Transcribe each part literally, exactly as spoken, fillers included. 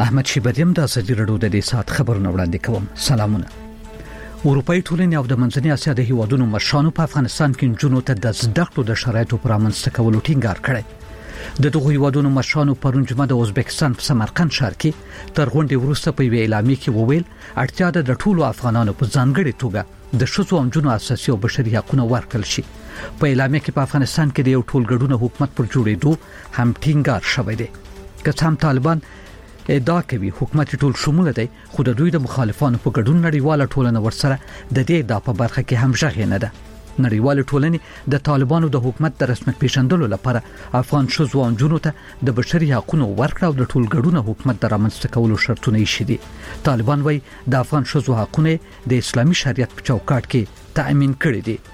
احمد شیبریم د ازادي رادیو د دې سات خبرونه وړاندې کوم. سلامونه. اروپאי ټولنې او د منځنۍ اسیا د هیوادونو مشرانو په افغانستان کې جنونو ته د زده کړو د شرایطو پر امنځته کولو ټینګار کړی. د دغه هیوادونو مشرانو پرون جمعه د ازبکستان په سمرقند ښار کې تر غونډې وروسته په ویلي اعلامیه کې وویل اړتیا ده د ټولو افغانانو په ځانګړي توګه د ښځو او نجونو اساسي او بشري حقوقونه ورکړل شي. په اعلامیه کې په افغانستان کې د یو ټولګډونه حکومت پر جوړېدو هم ټینګار شوی دی. که هم طالبان ادعا کوي حکومت ټول شموله دی، خو د دوی د مخالفانو په ګډون نړیواله ټولنه ورسره د دې ادعا په برخه کې هم ژغې نه ده. نړیواله ټولنه د طالبانو د حکومت د رسمیت پیژندلو لپاره افغان ښځو او نجونو ته د بشري حقوقو ورکړه او د ټولګډونه حکومت د رامنځته کولو شرطونه یې شدي. طالبان وايي د افغان ښځو حقوقونه د اسلامي شریعت په چوکاټ کې تأمین کړي دي.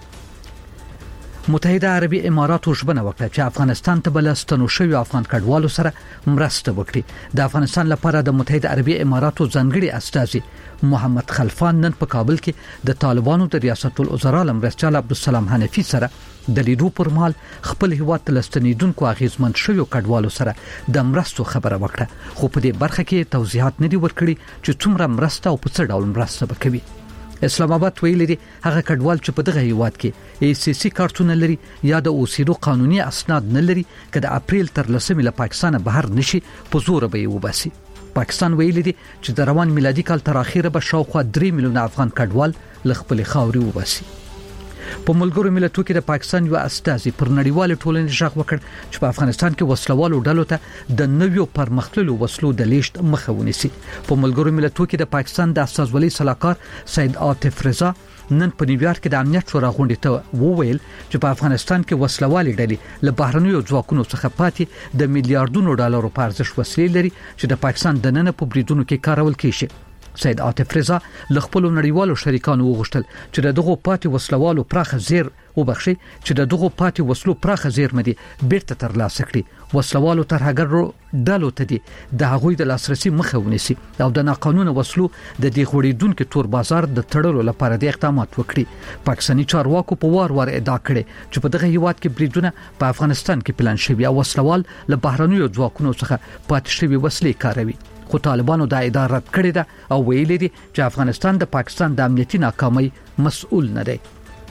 متحده عربي اماراتو ژمنه وکړه چې افغانستان ته بل ستنو شوی افغان کډوالو سره مرسته وکړي. د افغانستان لپاره د متحده عربي اماراتو ځانګړي استازي محمد خلفان نن په کابل کې د طالبانو د ریاست الوزرا مرستیال عبدالسلام حنفي سره د لیدو پر مهال خپل هیواد ته لستنیدونکو اغیزمن شوی کډوالو سره د مرستو خبره وکړه، خو په دې برخه کې توضیحات نه دي ورکړي چې څومره مرسته او په څه ډول مرسته وکوي. اسلام آباد ویلي دي هغه کډوال چې په دغه هیواد کې ای سی سی کارتونه لري یا د اوسېدو قانوني اسناد نه لري که د اپریل تر لسمې له پاکستان بهر نشي په زور به یې وباسي. پاکستان ویلي دي چې د روان میلادي کال تر اخره به شاوخوا درې میلیونه افغان کډوال له خپل خاورې وباسي. په ملګرو ملتونو کې د پاکستان یو استازي پر نړیواله ټولنې ژغ وکړ چې په افغانستان کې وسلوالو ډلو ته د نویو پرمختللو وسلو د لیشت مخه ونیسي. په ملګرو ملتونو کې د پاکستان د استازولۍ صلاحکار سید عاطف رضا نن په نیویارک کې د امنیت شورا غونډې ته وویل چې په افغانستان کې وسلوالې ډلې له بهرنیو ځواکونو څخه پاتې د میلیارډونو ډالرو په ارزښت وسلې لري چې د پاکستان د نن په بریدونو کې کارول کیږي. سید عاطف رضا له خپل نړیوالو شریکانو وغوښتل چې د دغو پاتې وسلوالو پراخه زیر وبخښي چې د دغو پاتې وسلو پراخه زیرمه دي بیرته ترلاسه کړي. وسلوالو ترهګرو ډلو ته دي د هغوی د لاسرسي مخه ونیسي او د ناقانونه وسلو د دې غوړېدونکو تور بازار د تړلو لپاره د اقدامات وکړي. پاکستاني چارواکو په وار وار ادعا کړې چې په دغه هیواد کې بریدونه په افغانستان کې پلان شوی او وسلوال له بهرنیو ځواکونو څخه پاتې شوی وسلې کاروي، خو طالبانو دا ادعا رد کړې ده او ویلي دي چې افغانستان د پاکستان د امنیتي ناکامۍ مسؤل نه دی.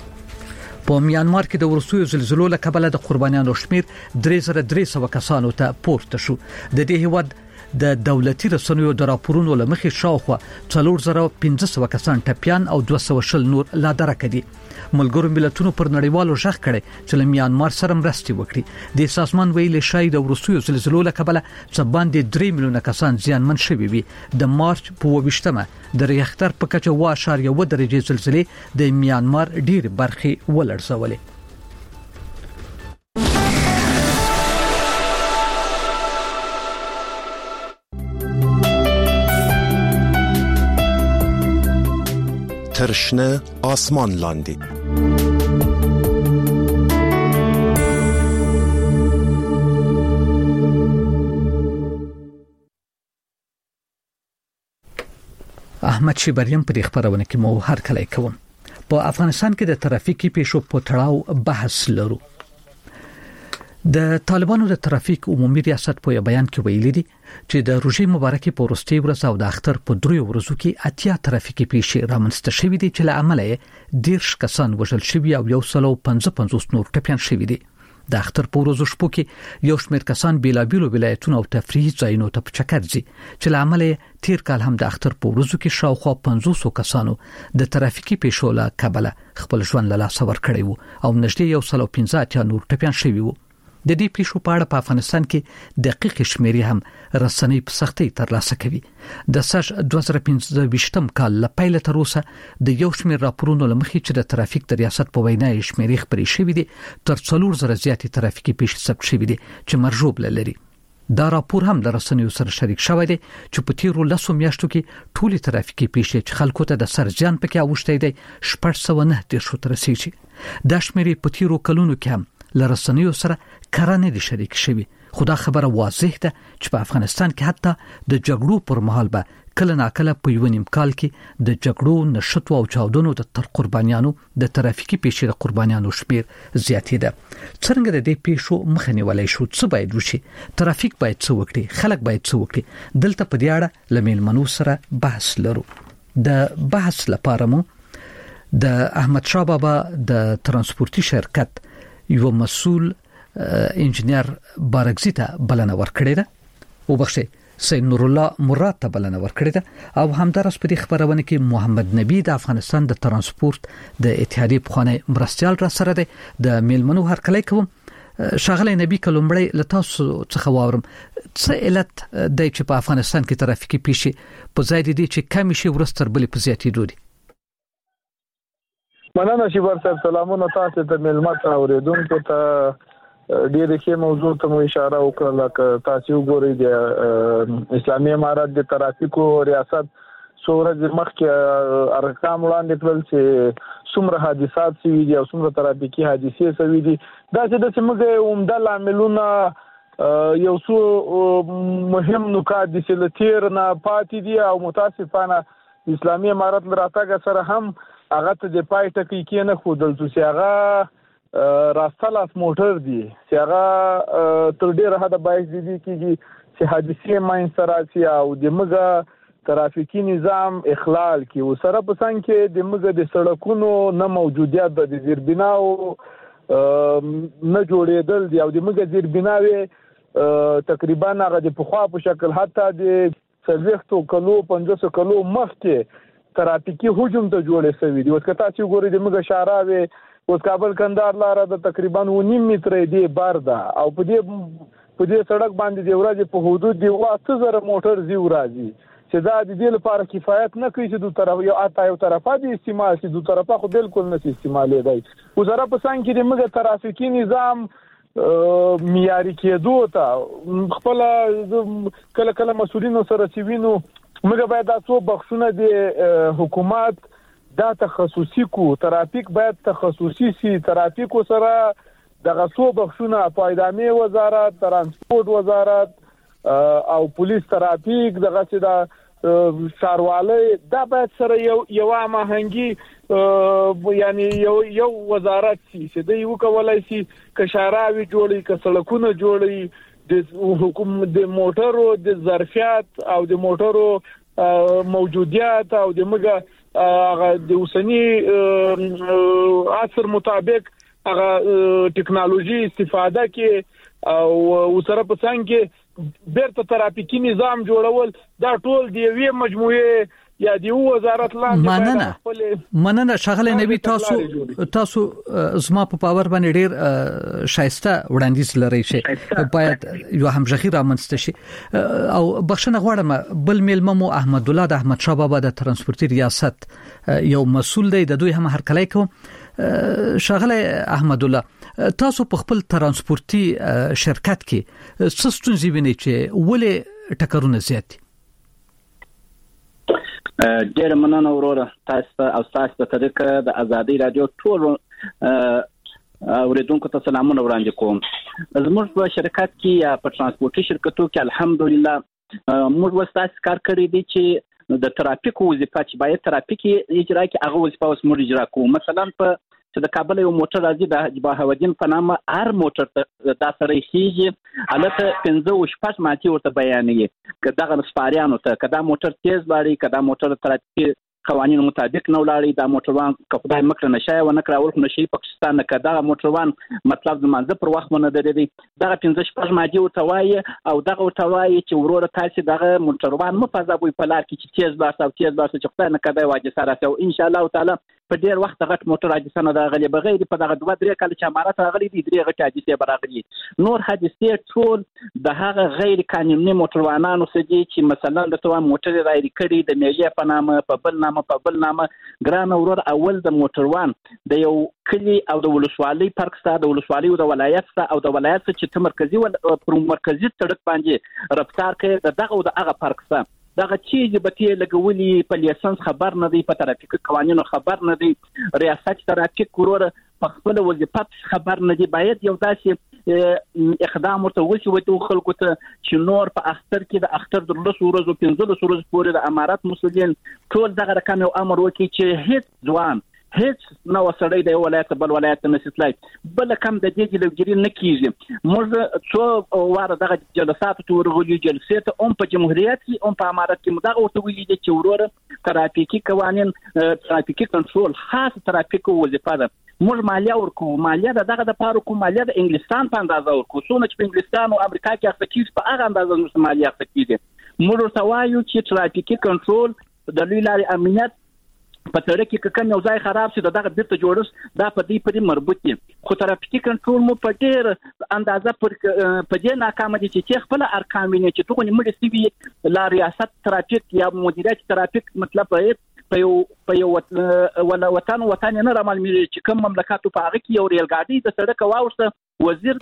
په میانمار کې د ورسوي زلزلو له کبله د قربانیانو شمیر درې زره درې سوه کسانو ته پورته شو. د دې هیواد د دولتي رسنیو د راپورونو لمخې شاوخوا څلور زره پنځه سوه کسان ټپيان او دوه سوه شل نور لا درک دي. ملګرو ملتونو پر نړیوالو ژغ کړي چې له میانمار سره مرستې وکړي. د سازمان ویلي شای د ورسوي زلزلو له کبله څه باندې درې میلیونه کسان زیانمن شوي وي. د مارچ په اووه د ریختر په کچه اوه اعشاریه اوه درجې زلزلې د میانمار ډېر برخې ولړزولې. ترشنه آسمان لاندی احمد شیبریم په خبرونه کې مو هر کله کوم. په افغانستان کې د ترافیکي پیښو په تړاو بحث لرو. د طالبانو د ترافیک عمومي ریاست په بیان کې ویلي دي چې د روژې مبارکي په وروستي ورځ او د اختر په دریو ورځو کې اتیا ترافیکي پیښې رامنځته شوې دي چې له امله دیرش کسان وژل شوي او یو سل او پنځه پنځوس نور ټپيان شوي دي. د اختر په ورځو شپو کې یو شمېر کسان بیلابیلو ولایتونو او تفریحي ځایونو ته په چکر ځي چې له امله تیر کال هم د اختر په ورځو کې شاوخوا پنځوس کسانو د ترافیکي پیښو له کبله خپل ژوند له لاسه ورکړی وو او نږدې یو سل او پنځه اتیا نور ټپيان شوي وو. د دې پیښو په اړه په افغانستان کې دقیق شمیرې هم رسنۍ په سختۍ ترلاسه کوي. د سږ دوه زره پنځه ویشتم کال له پیله تر اوسه د یو شمېر راپورونو له مخې چې د ترافیک د ریاست په وینا یې شمیرې خپرې شوې دي تر څلور زره زیاتې ترافیکي پیښې ثبت شوې دي چې مرجوب لري. دا راپور هم د رسنیو سره شریک شوی دی چې په تیرو لسو میاشتو کې ټولې ترافیکي پیښې چې خلکو ته د سر زیان پکې اوښتی دی شپږ سوه نه دېرشو ته رسیږي. دا شمیرې په تیرو کلونو کې هم له رسنیو سره کرانه دي شریک شوی. خدا خبره واضح ده چې په افغانستان کې حتی د جګړو پر مهال به کله ناکله په یو نیم کال کې د جګړو نشټو او چاودنو د تر قربانیانو د ترافیکي پیښې د قربانیانو شمیر زیاتېده. څنګه د دې پیښو مخه نیولای شو؟ څه باید وشي؟ ترافیک باید څه وکړي؟ خلک باید څه وکړي؟ دلته په دې اړه له میلمنو سره بحث لرو. د بحث لپاره مو د احمد شاه بابا د ترانسپورتي شرکت یو مسؤل انجنیر بارګزی ته بلنه ورکړې ده او بخښي سید نور الله مراد ته بلنه ورکړې ده او همدارس په دې خبرونه کې محمد نبی د افغانستان د ترانسپورت د اتحادیې پخوانی مرستیال را سره ده د میلمنو هرکلی کوم. شاغلی نبی کلمړی لتاسو څخه واورم څه علت د چې په افغانستان کې ترافیکي پیښې په ځای دي چې کم شي ورستر بلې په زیاتېدو دي؟ مننه شیبر صاحب، سلامونه تاسو ته ملمت اوریدونکو ته. ډېر ښه موضوع ته مو اشاره وکړه چې تاسو وګورئ د اسلامي امارات د ترافیکو ریاست څومره مخکې ارقام وړاندې کړل چې څومره حادثات شوي دي او څومره ترافیکي حادثې شوي دي. دا چې د سیمه عمده لاملونه یو څو مهم نکات دي چې لتیر نه پاتې دي او متاسفانه اسلامي امارات لراتګ سره هم هغه ته د پای ټکی کې نه خودل چې هغه راستلاس موټر دي چې هغه تر ډیره حد باعث دي کیږي چې حادثې منځته راشي او د موږ ترافیکي نظام اخلال کی او سره په څنګه کې د موږ د سړکونو نه موجودیت د زیربناو نه جوړېدل دي او د موږ زیربناوي تقریبا هغه د پخوا په شکل حتی د څلوېښتو کلو پنځوسو کلو مخکې ترافیکي هجوم ته جوړې شوی دي. اوس که تاسو ګورئ د موږ شاراوي اوس کابل کندهار لاره د تقریبا نیم متره دی بار ده او په دې په دې سړک باندې د ورځې په حدود دی واته زره موټر زی ورځي چې دا د دې لپاره کفایت نه کوي چې دوه طرف یو اته یو طرفه دي استعمال شي، دوه طرفه خو بالکل نه استعمالي دی. وزاره په څنګه کې د موږ ترافیکي نظام معیاري کېدو ته خپل کله کله مسؤلینو سره سیوینو موږ باید تاسو بخښونه د حکومت دا تخصصي کو ترافیک باید تخصصي سي ترافیک سره د غصو بخښونه پایدامي وزارت ترانسپورت وزارت او پولیس ترافیک دغه چې دا شاروالۍ دا باید سره یو یو ماهنګي یعنی یو یو وزارت سي چې د یو کولای سي ک شاراوي جوړي ک سړکونه جوړي د حکومت د موټرو د ظرفیت او د موټرو موجودیت او د موږ هغه د اوسنی عصر مطابق هغه ټکنالوژي استفاده کې او سره په څنګه بیرته ترافیکي نظام جوړول دا ټول د یوې مجموعه یا د وزارت لاندې مننه مننه شغله نبی تاسو تاسو زما په پاور باندې ډیر شایسته وړاندیز لري شي باید یو همغږي رامنځته شي او بخښنه غواړم بل میلممو احمد الله د احمد شاه بابا د ترانسپورتي ریاست یو مسؤل دی د دوی هم هرکلی کوم. شغله احمد الله تاسو په خپل ترانسپورتي شرکت کې څه ستونزې وینئ چې ولې ټکرونه زیات دي؟ ډېر مننه وروره تاسو او تاسو په طریقه د ازادي رادیو ټول اوریدونکو ته سلامونه وړاندې کوم. زموږ په شرکت کې یا په ترانسپورتي شرکتو کې الحمدلله موږ وساتس کار کړی دي چې د ترافیک وظیفه چې باید ترافیکي اجرا کې هغه وظیفه اوس موږ اجرا کوو. مثلا په چې د کابل یو موټر راځي د بهاودین په نامه هر موټر ته دا سره خيږي البته پنځه او شپږ ماتي ورته بیانېږي که دغه سپاریانو ته کدا موټر تیز لاړي کدا موټر ترافیکي قوانینو مطابق نه ولاړي دا موټروان که خدای مکړه نشي و نه کراول خو نشي پاکستان نه کدا موټروان مطلب زمانځه پر وخت مونږ درېدي دغه پنځه شپږ ماتي ورته وایي او دغه ورته وایي چې وروره تاسو دغه موټروان مو فضابوي په لار کې چې تیز باسه او تیز باسه چې خدای نه کدا واجب سره او ان شاء الله تعالی په ډیر وخت غټ موټر حادثه نه راغلي بغیر په دغه دوه درې کال چې امارات راغلي دي درې غټ حادثه براغلي نور حادثه ټول د هغه غیر قانوني موټروانانو سدي چې مثلا د توه موټر راځي کړي د میجه په نامه په بل نامه په بل نامه ګران اورور اول د موټروان د یو کلی او د ولسوالۍ فرق سره د ولسوالۍ او د ولایت سره او د ولایت چې ته مرکزی ول پر مرکزی سړک باندې رفتار کوي دغه او د هغه فرق سره دغه چیز به تی لګولي په لیسنس خبر نه دی په ترافیک قوانینو خبر نه دی ریاست ترافیک ورور په خپل وظیفه خبر نه دی باید یو داسې اقدام ورته وشي وته خلکو ته چې نور په اختر کې د اختر د لس ورځو پنځه لس ورځې پورې د امارات مسؤلین ټول دغه رقم یو امر وکړي چې هیڅ ځوان هیڅ نو سړی د ولایت بل ولایت نسیتلای بل کم د دې جلګری نه کیږي موږ څو واره دغه جلسات ته ورغلي جلسې ته هم په جمهوریت کې هم په امارات کې مدغه ورته ویلي چې وروره ترافیکي قوانين ترافیکي کنټرول خاص ترافیکو وظیفه ده موږ مالیه ورکو مالیه دغه د پاره کوم مالیه د انګلستان په اندازه ورکو څونه چې په انګلستان او امریکا کې اخته په هغه اندازه موږ مالیه اخته کیږي موږ ورته وایو چې ترافیکي کنټرول د لوی لارې امنیت په تر کې کوم یو ځای خراب شي دغه بیرته جوړس دا په دې پرې مربوط دي خو ترافیکي کنټرول مو په ډېر اندازه پر په دې ناکام دي چې خپل ارقام نه چې توګه موږ سیوی لا ریاست ترافیک یا مدیریت ترافیک مطلب په یو په یو ولا وطن وطن نه رامل چې کوم مملکتو په هغه کې یو ریل ګاډي د سړک واوسته وزیر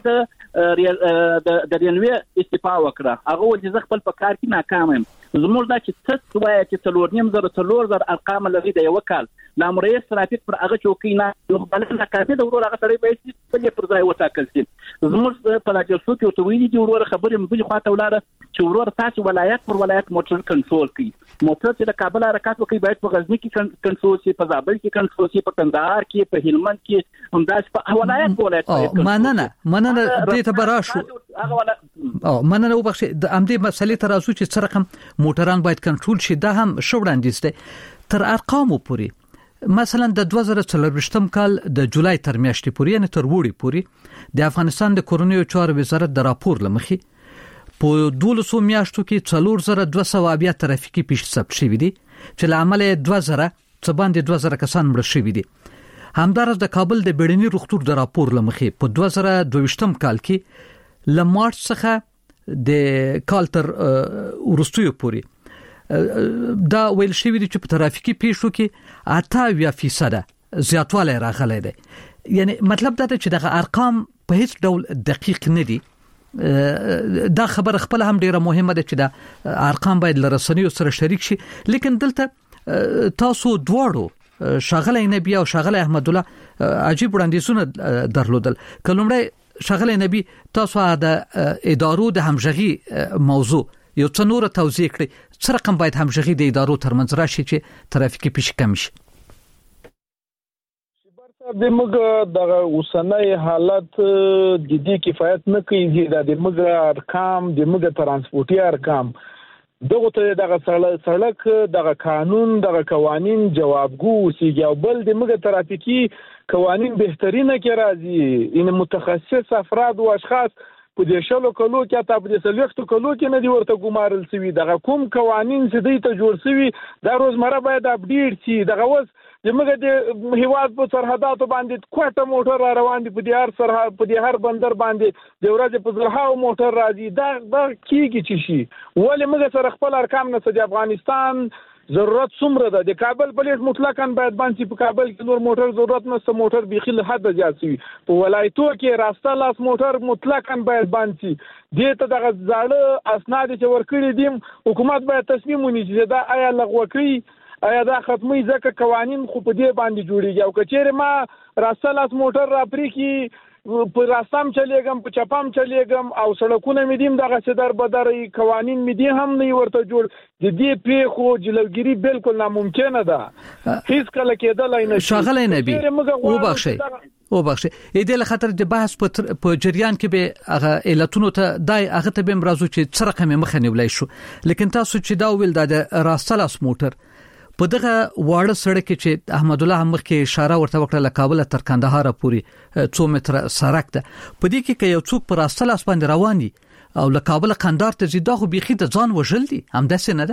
د د رینوی استعفا وکړه هغه ولې خپل په کار کې ناکام یم زموږ دا چې څه وایي چې څلور نیم زره څلور زره ارقام لري د یو کال نام رئیس ترافیک پر هغه چوکۍ نه نو بل نه کافي د ورور هغه سره به چې پر ځای وټاکل شي زموږ په لاجسو کې تو ویلي دي ورور خبرې مبلي خواته ولاړه چې ورور تاسو ولایت پر ولایت موټر کنټرول کوي موټر چې د کابل حرکت وکړي باید په غزنی کې کنټرول شي په زابل کې کنټرول شي په کندهار کې په هلمند کې همداس په ولایت په ولایت مننه مننه دې ته براشو او مننه وبخښه د امدې مسلې ترازو چې څه رقم موټران باید کنټرول شي دا هم شوړاندیز دی تر ارقامو پورې مثلا د دوه زره څلور کال د جولای تر میاشتې پورې یعنی تر وړي پورې د افغانستان د کورونیو چارو وزارت د راپور لمخې په دولسو میاشتو کې څلور زره دوه سوه بیا ترافیکي پیښې ثبت شوې دي چې له امله دوه زره څه باندې دوه زره کسان مړه شوي دي همدارس د کابل د بیړني روغتون د راپور لمخې په دوه زره دوه کال کې له مارچ څخه د کال تر ورستیو پورې دا ویل شوی دی چې په ترافیکي پیښو کې اته فیصد زیاتوالی راغلی دی یعنی مطلب دا دی چې دغه ارقام په هیڅ ډول دقیق نه دي دا خبر خپل هم ډیره مهمه ده چې دا ارقام باید لرسنیو سره شریک شي لیکن دلته تاسو دواړو شاغلی نبی او شاغلی احمد الله عجیب وړاندیزونه درلودل کلمړی شاغلی نبی تاسو د ادارو د همغږي موضوع یو څه نور توضیح کړئ څه رقم باید همغږي د ادارو ترمنځ راشي چې ترافیکي پیښې کم شي د موږ د اوسنۍ حالت جدي کفایت نه کوي د موږ ارقام د موږ ترانسپورتي ارقام دغه ته دغه سړک دغه قانون دغه قوانين جوابګو سیږي او بل د موږ ترافیکي قوانين بهترینه کې راځي ان متخصص افراد او اشخاص په دې شلو کلو کې تا په دې سلوختو کلو کې نه دی ورته ګمارل شوی دغه کوم قوانين چې دوی ته جوړ شوی دا روزمره باید اپډیټ شي دغه وس زموږ د هیواد په سرحداتو باندې کوټه موټر را روان دي په دې هر سرحد په دې هر بندر باندې د ورځې په زرهاو موټر راځي دا دا کیږي چې شي ولې موږ سره خپل ارقام نه د افغانستان ضرورت څومره ده د کابل پولیس مطلقاً باید باندې په کابل کې نور موټر ضرورت نشته موټر بيخي له حد زیات شي په ولایتو کې راسته لاس موټر مطلقاً باید باندې دې ته دغه ځاړه اسناد چې ورکړي دي حکومت باید تصمیم ونیسي دا آیا لغوه کړي آیا دا ختمي ځکه قوانين خو په دې باندې جوړیږي او کچېره ما راسته لاس موټر را پرې کی په راستم چلیږم په چپام چلیږم او سړکونه مې دیم دغه څه بدري قوانين مې دي هم نه ورته جوړ د دې په خو جلوګيري بالکل ناممکنه ده هیڅ کله کېدلای نه شاغلی نبی او بخشي او بخشي اې د خاطر د بحث په جریان کې به هغه علتونو ته دای هغه ته به مرزو چې څه رقم مخه نیولای شو لیکن تاسو چې دا ویل د راسته لاس موټر په دغه واړه سړک چې احمد الله مخ کې اشاره ورته وکړه له کابل تر کندهار پورې څو متره سړک ده په دې کې کې یو څوک پر اصل اس باندې روان دي او له کابل کندهار ته زیاده خو بيخي د ځان وژل دي هم داسې نه ده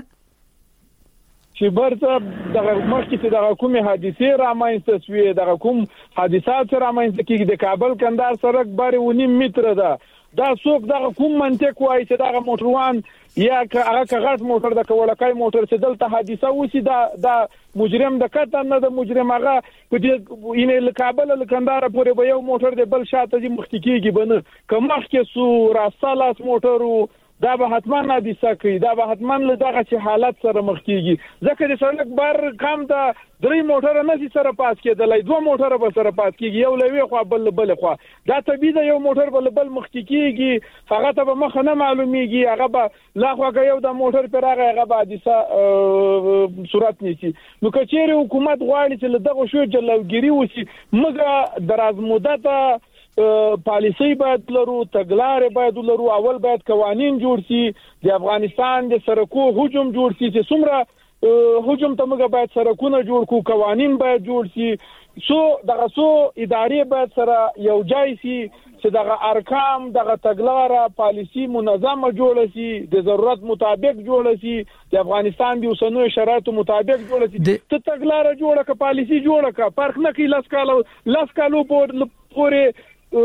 چې برته دغه مخکې چې دغه کومه حادثه رامنځته شوې دغه کوم حادثات رامنځته کیږي د کابل کندهار سړک باره ونیم متره ده دا څوک دغه کوم منطق وایي چې دغه موټروان یا هغه کغټ موټر د کولکای موټر چې دلته حادثه وسی دا د مجرم د کته نه د مجرم هغه په دې اینې کابل له کندهار پورې به یو موټر د بل شاته دي مخکې کیږي بنه کومه کې سو راسالاس موټرو دا به حتما حادثه کوي دا به حتما له دغه چې حالت سره مخ کیږي ځکه د سړک بار کم ته درې موټر نه سي سره پاس کېدلای دوه موټر به سره پاس کیږي یو لوي خو بل بل خو دا طبيعي دا یو موټر بل بل مخ کیږي هغه ته به مخ نه معلومیږي هغه به لا خو یو د موټر پر هغه هغه به حادثه صورت نیسي نو کچېره حکومت غواړي چې دغه شو جلوګيري وسی مګه دراز مدته پالیسي باید لرو تګلارې باید لرو اول باید قوانين جوړ شي د افغانستان د سرکو هجوم جوړ شي چې څومره هجوم ته موږ باید سرکونه جوړ کو قوانين باید جوړ شي سو دغه سو ادارې باید سره یو ځای شي چې دغه ارکام دغه تګلارې پالیسي منظمه جوړ شي د ضرورت مطابق جوړ شي د افغانستان د اوسنوي شرایطو مطابق جوړ شي ته تګلارې جوړه ک پالیسي جوړه ک فرق نه کوي لاس کالو لاس کالو پورې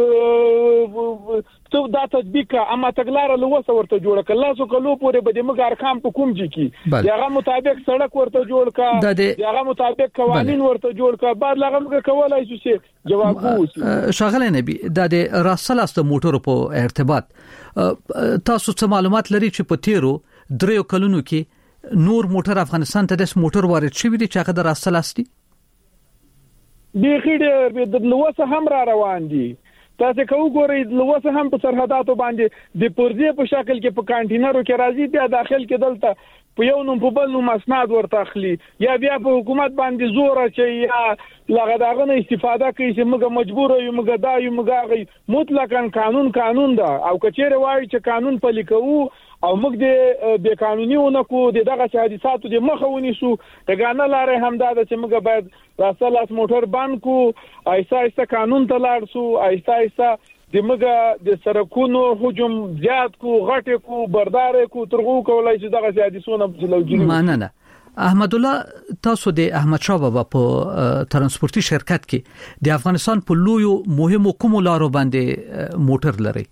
تو دا تطبیق اما تګلار له وسه ورته جوړ کړه لاسو کلو پورې به د مګار کام په کوم ځای کې دغه مطابق سړک ورته جوړ کړه دغه مطابق قوانين ورته جوړ کړه بعد لغه موږ کولای شو چې جواب ووسی شاغله نبی د راسلاست موټر په ارتباط تاسو څه معلومات لري چې په تیرو دریو کلونو کې نور موټر افغانستان ته د موټر وارد شوی دي چې هغه د راسلاستی دی خېډه د لوسه هم را روان دي تاسو کو ګورئ لوسه هم په سرحداتو باندې د پرځې په شکل کې په کانټینرو کې راځي بیا داخل کې دلته په یو نوم په بل نوم اسناد ورته اخلي یا بیا په حکومت باندې زور چې یا لغه داغه نه استفاده کوي چې موږ مجبور یو موږ دا یو موږ مطلقاً قانون قانون ده او کچېره وایي چې قانون پلي کوو او موږ د بے قانونیونه کو دغه حادثاتو د مخاوني شو دغه لارې هم دا چې موږ باید راسلاس موټر بند کو ایسا ایسا قانون ته لاړ شو ایسا ایسا د موږ د سرکونو هجوم زیات کو غټ کو بردار کو ترغو کولای چې دغه حادثونه بلوجري ماننه احمد الله تاسو د احمد شاه بابا په ترانسپورتي شرکت کې د افغانستان په لویو مهمو کومو لارو باندې موټر لري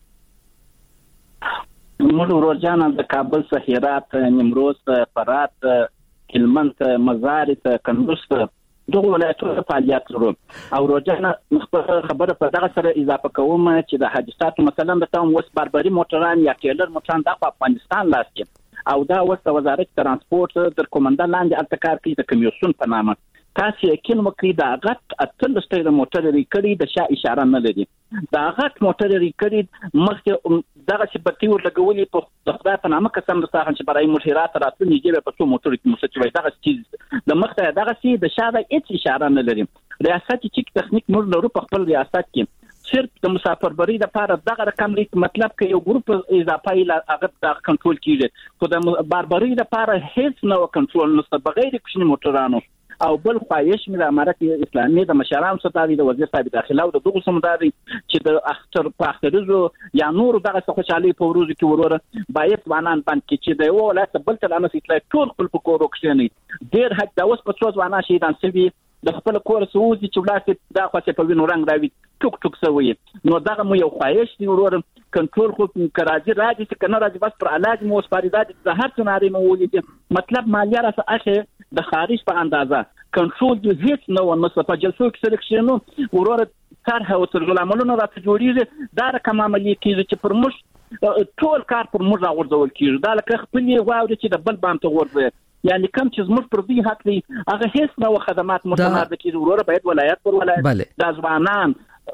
موږ ورجان د کابل صحیرات نیمروز فرات هلمند مزار کندوز دغه ولایتونو فعالیت لرو او ورجان خبره په دغه سره اضافه کوم چې د حادثاتو مثلا د تام وس باربري موټران یا ټیلر موټران د افغانستان لاس کې او دا وس وزارت ترانسپورت د کومندان لاندې التکار کوي د کمیسیون په نامه تاسو یقین وکړئ دا غټ اتل ستې موټر لري کړي د شا اشاره نه لري دا غټ موټر لري کړي مخکې دغه چې بتی ورلګولې په خدای په نامه قسم د ساحل چې برای مشیرات راتلو نیږي په څو موټر کې مسچوي دغه چیز د مخته دغه سي د شا د هیڅ اشاره نه لري ریاست چې تخنیک نور لرو په خپل ریاست کې صرف د مسافربري لپاره دغه رقم لري مطلب کې یو ګروپ اضافه ای هغه د کنټرول کیږي خو د باربري لپاره هیڅ نو کنټرول نشته بغیر کوم موټرانو او بل خواهش مې د امارت اسلامي د مشرانو ستاسو د وزیر صاحب داخله او د دغه سمداري چې د اختر په اخترزو یا نور دغه خوشحالي په ورځ کې وروره باید وانان باندې چې د یو ولایت بل تل انس اطلاع ټول خپل په کور وکښني ډیر حق دا اوس په څو ځوانان شهیدان شوي د خپل کور سعودي چې ولایت دا خاصه په وینو رنگ راوي ټوک ټوک سوي نو دغه مو یو خواهش دی وروره کنټرول خو کراځي راځي چې کنه راځي بس پر علاج مو سپاریدات د هر څناري مو ولې مطلب مالیه راځه اخه د خارج په اندازه کنټرول د هیڅ نو نو په جلسو کې سلیکشنو وروره طرح او ترجمه عملونه راته جوړیږي دا رقم عملی کیږي چې پر موږ ټول کار پر موږ راغورځول کیږي دا لکه خپل واوري چې د بل باندې ورځي یعنی کوم چې زموږ پر دې حق دی هغه هیڅ نو خدمات متمرد کیږي وروره باید ولایت پر ولایت د ځوانان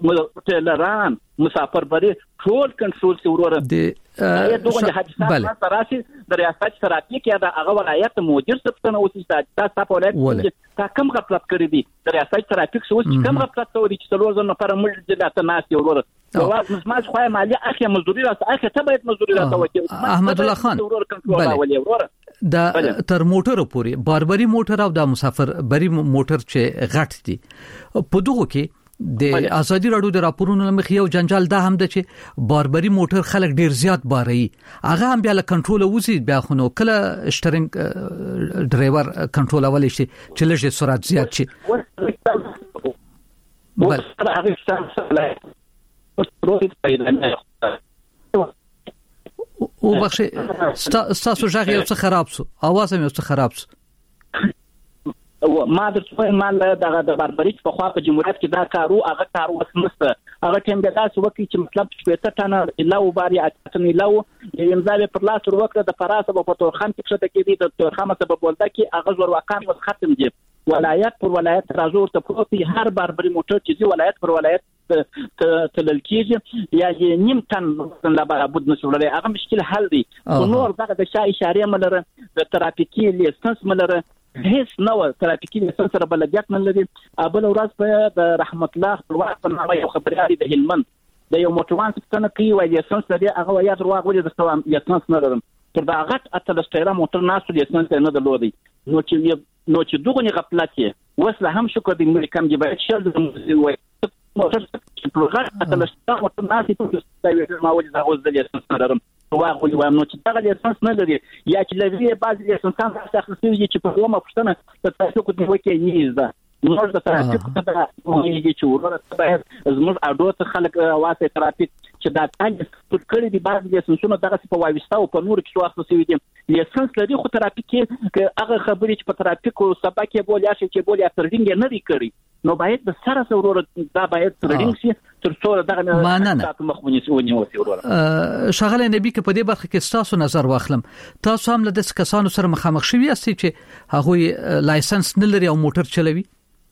ټیلران مسافربري ټول کنټرول سی وروره د دغه حادثات تراسي د ریاست ترافیک یا د هغه ولایت مدیر څخه اوسې تاسو په ولایت تا کوم غفلت کړی دی د ریاست ترافیک څو چې کوم غفلت کوي چې څلور ځله پر ملت جلاته ناس یو وروره واز مسماج خو مالی اخی مزدوري راځي اخی ته باید مزدوري راځي احمد الله خان دا تر موټر پورې باربري موټر او د مسافر بری موټر چې غټ دي په دغه کې د ازادي راډیو د راپورونو لمخ یو جنجال دا هم ده چې باربري موټر خلک ډیر زیات باري هغه هم بیا له کنټرول وځي بیا خو نو کله شټرینګ ډرایور کنټرول اولې شي چې لږه سرعت زیات شي بل او بخښه ستاسو ژغ یو څه خراب شو اواز هم یو څه خراب شو ما درته مال دغه د باربري په خوا په جمهوریت کې دا کارو هغه کارو وسمسته هغه ټیم به تاسو وکړي چې مطلب شپږ ټنه لاو باري اتنی لاو امضا به پر لاس وکړه د فرانسه په تورخم کې څه کې دي د تورخم څخه په بولدا کې هغه زور واقعا وس ختم دي ولایت پر ولایت راځور ته پروتي هر باربري موټر چې دی ولایت پر ولایت تلل کېږي یا نیم تن لا برابر نشولای هغه مشکل حل دي نور دغه د شای اشاره ملره د ترافیکي لیسنس ملره هیڅ نو ترافیکي لیسنس سره بلدیت نه لري ابل ورځ په د رحمت الله خپلواک په نامه یو خبريالي د هلمند د یو موټروان څخه کوي وایي لیسنس لري هغه یا درواغ ولې د ستوام لیسنس نه لرم پر دا غټ اتلستره موټر ناسو لیسنس نه درلودي نو چې نو چې دغه نه غفلت وسله هم شو کړی مې کم دی باید شل د وایي موټر په غټ اتلستره موټر ناسي په ستایو ما ولې دا اوس د لیسنس نه لرم واغ ولې وایم نو چې دا لیسنس نه لري یا چې لري بعض لیسنسان تاسو اخلي چې په کومه پښتنه تاسو کو دی وکي نیزه نو د ترافیک ته د وایي چې ورته باید زموږ اډو ته خلک واسه ترافیک چې دا تاګ ټول کړي دي بعض لیسنسونه دغه په وایستا او په نور کې څو اخلي سوي دي لیسنس لري خو ترافیک کې هغه خبرې چې په ترافیک او سبا کې بولیا شي چې بولیا ترډینګ نه لري کړی نو باید د سره سره دا باید ترډینګ شي تر څو دغه تاسو مخونی سونی وسی ورور شغله نبی کې په دې برخه کې تاسو نظر واخلم تاسو هم له داس کسانو سره مخامخ شوي یاستئ چې هغه لایسنس نه لري او موټر چلوي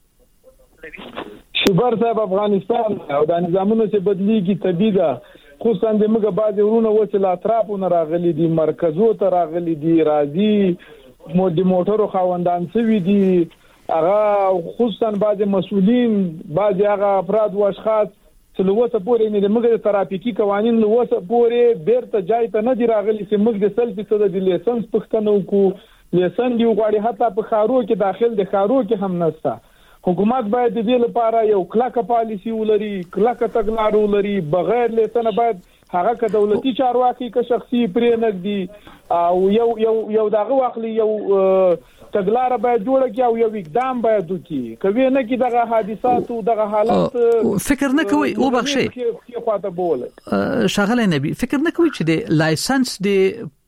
شبر صاحب افغانستان او د نظامونو چې بدلیږي طبيعي ده خصوصا د موږ بعض ورونه و چې لا اطرافونه راغلي دي مرکزو ته راغلي دي راځي مو د موټرو خاوندان سوي دي هغه خصوصا بعض مسؤلین بعض هغه افراد او اشخاص چې لوسه پورې نه د موږ د ترافیکي قوانين لوسه پورې بیرته جای ته نه دی راغلي چې موږ د سل فیصد د لیسنس پښتنو کو لیسن دی غواړي حتی په خارو کې داخل د خارو کې هم نشته حکومت باید د دې لپاره یو کلکه پالیسی ولري کلکه تګلارې ولري بغیر لیسن باید هغه ک دولتي چارواکي ک شخصي پرې نګدي او یو یو یو دغه واخلي یو تګلار باید جوړ کړي او یو اقدام باید وکړي کوي نه کې دغه حادثات او دغه حالات فکر نه کوي او بخشي کې خواته بوله شغله نبی فکر نه کوي چې د لایسنس د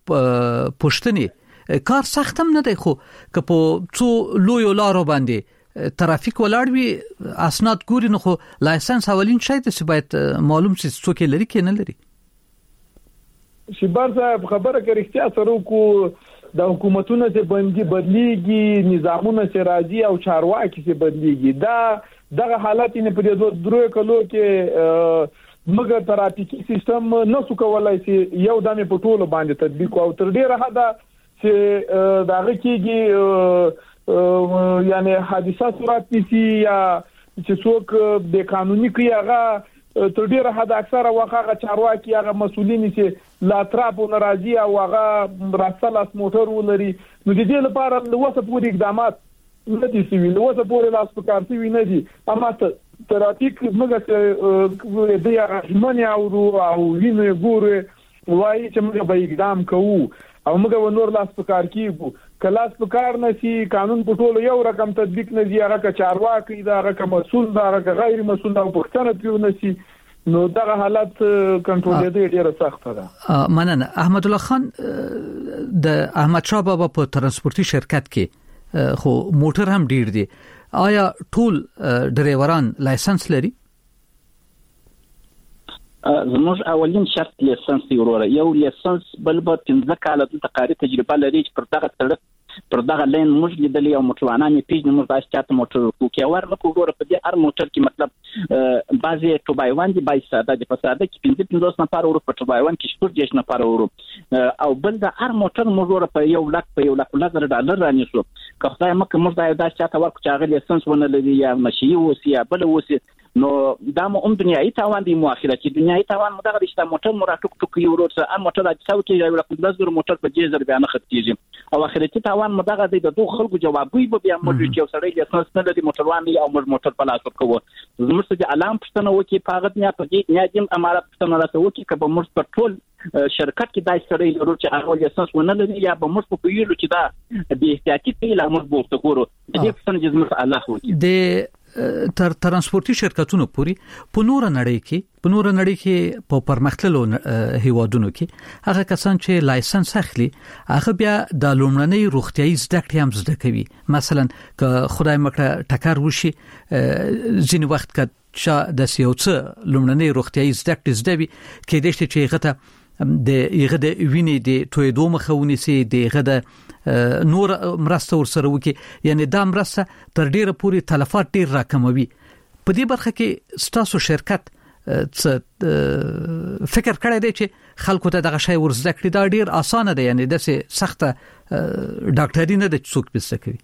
پښتني کار سختم نه دی خو که په څو لوی لارو باندې ترافیک ولاړ وي اسناد ګوري نو خو لایسنس اولین شای ته چې باید معلوم شي څوک لري کې نه لري شبر صاحب خبره کوي اختیار سره کو د حکومتونو ته باندې بدلیږي نظامونه چې راځي او چارواکي چې بدلیږي دا دغه حالت نه په دې دروي کلو کې مګر ترافیکي سیستم نه څو کولای شي یو دمه په ټولو باندې تطبیق او تر ډیره حدا چې دغه کېږي یعنی حادثات صورت نسی یا چې څوک د قانوني کوي هغه تر ډیره حد اکثره واخه چارواکي هغه مسولین چې لا اطراف او ناراضي او هغه راسل اس موټر ولري نو د دې لپاره لوسه پوری اقدامات نه دي سوي لوسه پوری لاس په کار سوي نه دي اما ترافیک موږ د دې غمنه او او ویني ګوره وایي چې موږ به اقدام کوو او موږ ونور لاس په کار کیږو کلاس په کار نشي قانون په ټولو یو رقم تطبیق نه دی هغه چارواکي دا هغه مسؤل دا هغه غیر مسؤل او پښتنه پیو نشي نو دا حالت کنټرول دی ډیره سخت ده مننه احمد الله خان د احمد شاه بابا په ترانسپورتي شرکت کې خو موټر هم ډیر دی آیا ټول ډرایوران لایسنس لري زموږ اولین شرط لیسنس دی وروره یو لیسنس بل به پنځه کاله د تقاعد تجربه لري چې پر دغه سړک پر دغه لین موږ لیدلې او موټروانان پیژنې موږ تاسو چاته موټر کوکي ور نه کوو په دې هر موټر کې مطلب بعضي ټوبایوان دي بای ساده د فساده کې پنځه پنځوس نفر ورو په ټوبایوان کې شپږ دیش نفر ورو او بل د هر موټر موږ ور په یو لک په یو لک لزر ډالر رانیسو که خدای مکه موږ دا داسې چاته ورکو چې هغه لیسنس ونه لري یا مشي وسی یا بل وسی نو دا مو هم دنیاي تاوان دی مو اخرتي دنیاي تاوان مدغه رښتا موټر مراټوک ټوک یو ورو سره موټر د څو کې یو لک لزر موټر په جیزر بیان خطیږي او اخرتي تاوان مدغه د دوه خلکو جوابوي به بیا موږ چې یو سړی لیسنس نه لري موټروان او موږ موټر په لاس ورکوو زموږ څه علام پښتنه وکي پاغت نه په دې نه دیم امارات پښتنه راته وکي کبه موږ په ټول شرکت کې دای سړی ورو چې هغه لیسنس ونه لري یا به موږ په پیلو چې دا به احتیاطي پیل موږ بوته ګورو دې پښتنه جزمه الله وکي د تر ترانسپورتي شرکتونو پوری په نور نړۍ کې په نور نړۍ کې په پرمختللو هیوادونو کې هغه کسان چې لایسنس اخلي هغه بیا د لومړنۍ روغتيایي زده کړې هم زده کوي مثلا که خدای مکړه ټکر وشي ځینې وخت کې چا د سیوڅ لمړنۍ روغتيایي زده کړې زده وي کې د شته چې غته د یغه د وینې د تویدو مخاوني سي د یغه د نور مرسته ورسره وکي یعنی دا مرسته تر ډیره پوري تلفات ډیر راکموي په دې برخه کې ستاسو شرکت څه فکر کړی دی چې خلکو ته دغه شی ورزده کړی دا ډیر اسانه دی یعنی د سخته ډاکټري نه د څوک پېسته کوي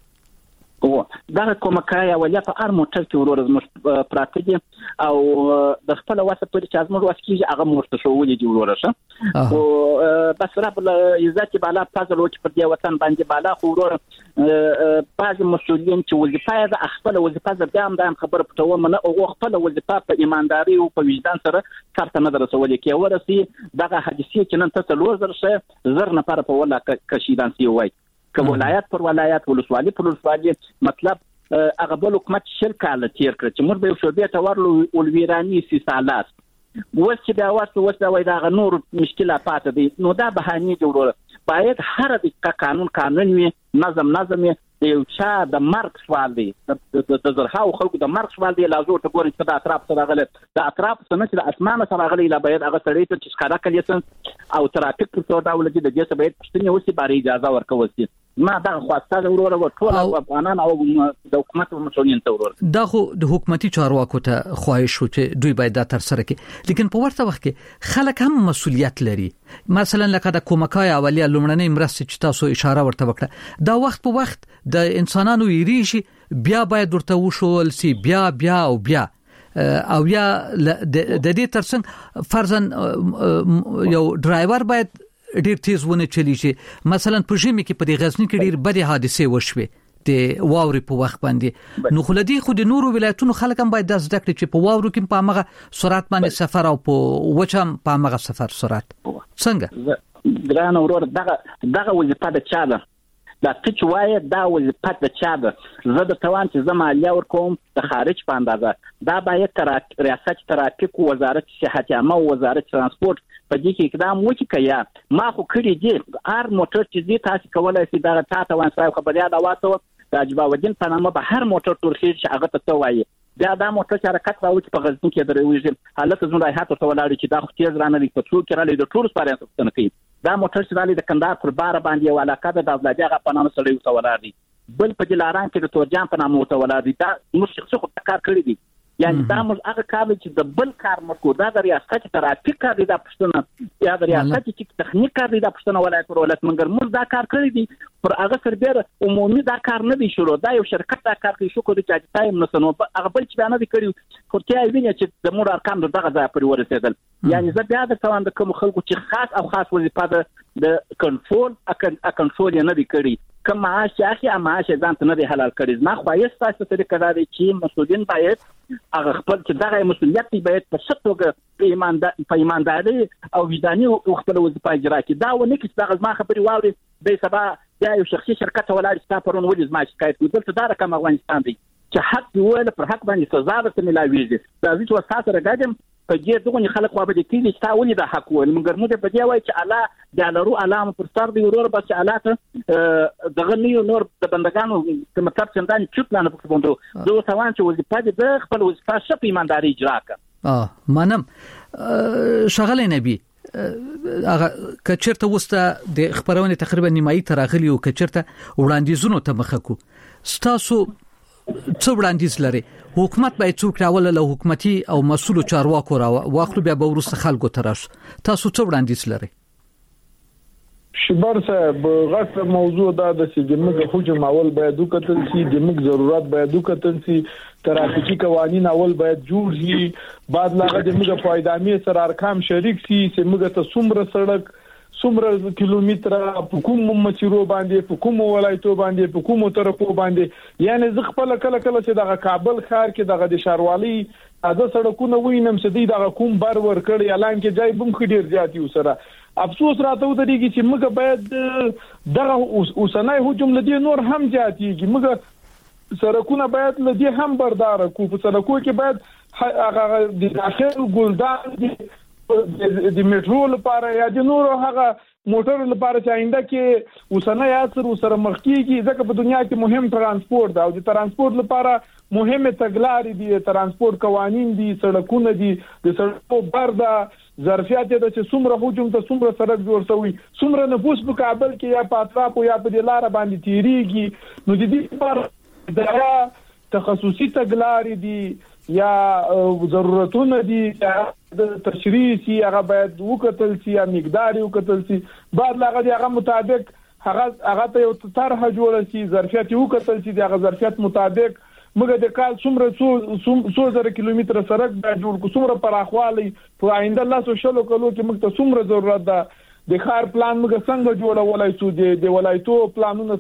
او دا کومکای اولیا په هر موټر کې ورور زموږ پراته دي او د خپل واسه په چې زموږ واسه کې هغه موټر شوولې دي ورور شه او بس رب عزت بالا فضل وکړي په دې وطن باندې بالا خو ورور بعض مسؤلین چې وظیفه ده خپل وظیفه ده هم د خبره پټو منه او خپل وظیفه په ایمانداري او په وجدان سره کارته نه درسول کې ورسي دغه حدیث چې نن ته لور درشه زر نه پر په ولا کشیدان سی وای که ولایت پر ولایت ولسوالي پر ولسوالي مطلب هغه بل حکومت شرکه له تیر کړ چې موږ به شوبې ته ورلو ولویرانی سي سالات وڅ چې دا واسه وڅ دا وای دا نور مشکلات پاتې دي نو دا بهاني جوړول باید هر د قانون قانون وي نظم نظم د یو چا د مرګ سوال دی د زرهاو خلکو د مرګ سوال دی لازم ته ګوري چې د اطراف سره غلط د اطراف سره چې د اسمانه سره غلي لا باید هغه سړی ته چې ښکارا کړي او ترافیک په څو ډول دي د دې څه باید پښتني اوسې باري اجازه ورکول شي ما دا خواسته ورور او ټول افغانان او د حکومت مسؤلین ته ورور دا خو د حکومتي چارواکو ته خواهش شو چې دوی باید دا تر سره کړي لیکن په ورته وخت کې خلک هم مسؤلیت لري مثلا لکه د کومکای اولیه لومړنۍ مرستې چې تاسو اشاره ورته وکړه دا وخت په وخت د انسانانو یریشي بیا باید ورته وشول سي بیا بیا او بیا او یا د دې ترڅنګ فرضاً یو ډرایور باید ډیر تیز ونه چلی شي مثلا په ژمي کې په دې غزنی کې ډیر بدې حادثه وشوي د واوري په وخت باندې نو خلدي خو د نورو ولایتونو خلک هم باید د زده کړې چې په واورو کې په هغه سرعت باندې سفر او په وچم په هغه سفر سرعت څنګه ګران اورور دغه دغه وظیفه د چا ده دا چې وایي دا وظیفه د چا ده زه د توان چې زما مالیه ورکوم د خارج په اندازه دا باید تر ریاست ترافیک وزارت صحت عامه او وزارت ترانسپورت په دې کې اقدام وکړي کیا ما خو کړی دي هر موټر چې دې تاسو کولای شئ دا تاسو وان صاحب خبريال اواته د اجباودین په نامه به هر موټر تورخي چې هغه ته وایي دا د موټر چې حرکت راوړي په غزنی کې درويږي حالت زموږ راحت ته ولاړ چې دا خو تیز رانه لري په څو کې را لید ټول سپارې څه نه کوي دا موټر چې را لید کندهار پر بار باندې یو علاقه د دولت هغه په نامه سره یو ولاړ دي بل په جلاران کې د تورجان په نامه ته ولاړ دي دا موږ شخصي خو کار کړی دي یعنی دا موږ هغه کار چې د بل کار مکو دا د ریاست ترافیک کار دی دا پښتنه یا د ریاست چې تخنیک کار دی دا پښتنه ولایت پر ولایت منګر موږ دا کار کړی دي پر هغه سربېره عمومي دا کار نه دی شروع دا یو شرکت دا کار کوي شو کوي چې تایم نو سنو هغه بل چې نه دی کړی خورتیا ویني چې د مور ارقام دغه ځای پر ورسېدل یعنی زه بیا د توان د کوم خلکو چې خاص او خاص وظیفه ده د کنټرول ا کنټرول نه دی کړی کوم معاش اخی معاش ځان ته نه دی حلال کړی ما خو یې تاسو ته طریقه دی چې مسؤلین باید هغه خپل چې دغه مسؤلیت دی باید په شتوګه په ایمانداري په ایمانداري او وجداني او خپل وظیفه اجرا کړي دا ونه کې دغه ما خبري واوري د سبا د یو شخصي شرکت ولاړ چې پرون ولې ما شکایت وکړ دا رقم افغانستان دی چې حق دی ولا پر حق باندې سزا ورته ملاويږي دا چې وساته راګم په دې دغه خلک وابه دي چې تا ولې د حق ول موږ موږ په دې وای چې الله د لرو علامه پر سر دی ورور بس علاته دغه نیو نور د بندگانو چې مطلب څنګه چې پلان په کومو دوه توان چې وظیفه د خپل وظیفه شپ ایمانداري اجرا کړه اه منم شغله نبی هغه کچرته وسته د خبرونه تقریبا نیمایي تراغلی او کچرته وړاندیزونو ته مخکو ستاسو څو وړاندیز لري حکومت باید څوک راول له حکومتي او مسؤل چارواکو را واخلو بیا به ورسره خلکو ترش تاسو څو وړاندیز لري شبر صاحب غټ موضوع دا د سیګمګ حجم اول باید وکتل شي د موږ ضرورت باید وکتل شي ترافیکي قوانين اول باید جوړ شي بعد لاغه د موږ پایدامي سره ارقام شریک شي چې موږ ته څومره سړک څومره کیلومتره په کوم مسیرو باندې په کوم ولایتو باندې په کوم طرفو باندې یعنی زه خپل کله کله چې دغه کابل ښار کې دغه د شاروالي اده سړکونه وینم چې دغه کوم بر ور کړی اعلان کې ځای بم خډیر زیات یو سره افسوس راته ودرېږي چې موږ باید دغه اوسنۍ هجوم لدی نور هم زیاتېږي موږ سړکونه باید لدی هم بردار کو په سړکو کې باید هغه د داخل ګلدان د میټرو لپاره یا د نورو هغه موټر لپاره چې آینده کې وسنه یاسر وسره مخکېږي ځکه په دنیا کې مهم ترانسپورت دا او د ترانسپورت لپاره مهمه تګلارې دي ترانسپورت قوانين دي سړکونه دي د سړکو بردا ظرفیت د چې څومره حجم ته څومره سړک جوړ شوی څومره نفوس په کابل کې یا په اطراف یا په د لار باندې تیریږي نو د دې لپاره دا تخصصي تګلارې دي یا ضرورتونه دي د تشریح سي هغه باید وکتل سي یا مقدار وکتل سي بعد لاغه هغه مطابق هغه هغه ته یو طرح جوړ سي ظرفیت وکتل سي د هغه ظرفیت مطابق موږ د کال څومره څو زره کیلومتر سړک به جوړ کو څومره پراخوالی په آینده الله سو شلو کلو کې موږ ته څومره ضرورت ده د ښار پلان موږ څنګه جوړولای شو د ولایتو پلانونه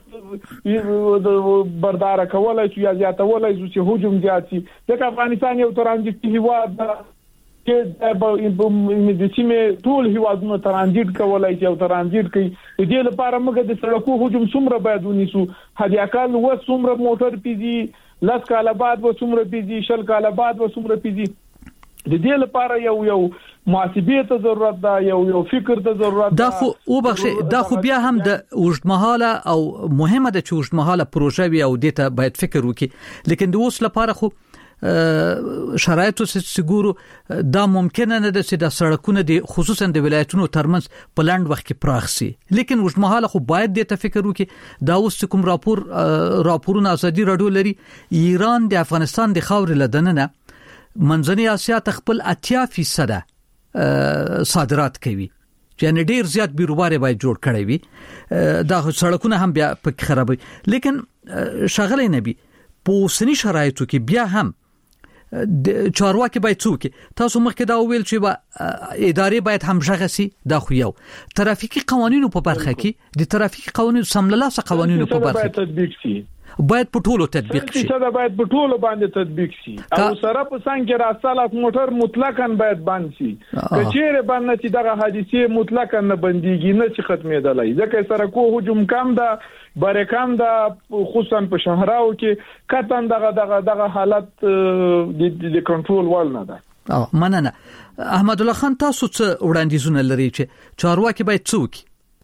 څنګه بردار کولای شو یا زیاتولای شو چې حجم زیات شي د افغانستان یو ترانزیت هیواد ده چې د سیمې ټول هیوادونو ترانزیت کولای شي او ترانزیت کوي د دې لپاره موږ د سړکو حجم څومره باید ونیسو هدي اقل و څومره موټر پیزي لاس کاله بعد و څومره پیزي شل کاله بعد و څومره پیزي د دې لپاره یو یو محاسبه ته ضرورت ده یو یو فکر ته ضرورت ده دا خو او بخښه دا خو بیا هم د اوږدمهاله او مهمه ده چې اوږدمهاله پروژه وي او دته باید فکر وکړي لیکن د اوس لپاره خو شرایطو سګورو دا ممکنه نه ده چې د سړکونو د خصوصا د ولایتونو ترمنځ په لاند وخت کې پراخ سي لیکن اوږدمهاله خو باید د فکر وکړي دا اوس کوم راپور راپورونه ازادي رادیو لري ایران د افغانستان د خاور لدننه منځنۍ اسیا تخپل اتیا فیصد صادرات کوي یعنی ډیر زیات بیروبار باید جوړ کړی وي دا سړکونه هم بیا په خرابوي لیکن شغله نبی په سني شرایطو کې بیا هم چارواکي باید څوک تاسو مخکې دا ویل چې با ادارې باید همغږي سي دا خو یو ترافیکي قوانینو په برخه کې د ترافیکي قوانینو سملاسه قوانینو په برخه کې تطبیق سي باید په ټولو تطبیق شي چې دا باید په ټولو باندې تطبیق شي او سره په څنګه راځلات موټر مطلقاً باید بند شي کچېره باندې چې دغه حادثه مطلقاً نه بنديږي نه چې ختمېدلای ځکه سره کو هجوم کم ده برکم ده خصوصا په شهراو کې کتن دغه دغه دغه حالت د کنټرول وال نه ده او مننه احمد الله خان تاسو څه وړاندیزونه لري چې چارواکي باید څوک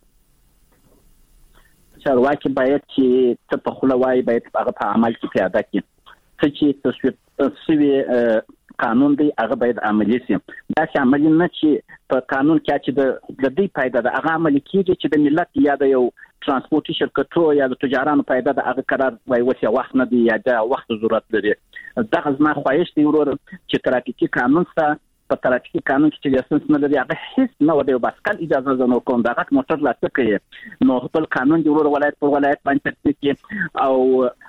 چارواکي باید چې ته په خله وای باید هغه په عمل کې پیاده کړي څه چې تصویب سوي قانون دی هغه باید عملي شي دا چې عملي نه چې په قانون کې چې د دې پیدا ده هغه عملي کیږي چې د ملت یا د یو ترانسپورتي شرکتو یا د تجارانو پیدا ده هغه قرار وای وسه وخت نه دی یا د وخت ضرورت لري دا غزما خواهش دی ورور چې ترافیکي قانون سره په ترافیکي قانون کې چې اساس نه لري هغه هیڅ نه ودی باسکل اجازه نه کوم دا غټ موټر لا څه کوي نو خپل قانون دی ورور ولایت په ولایت باندې تطبیق او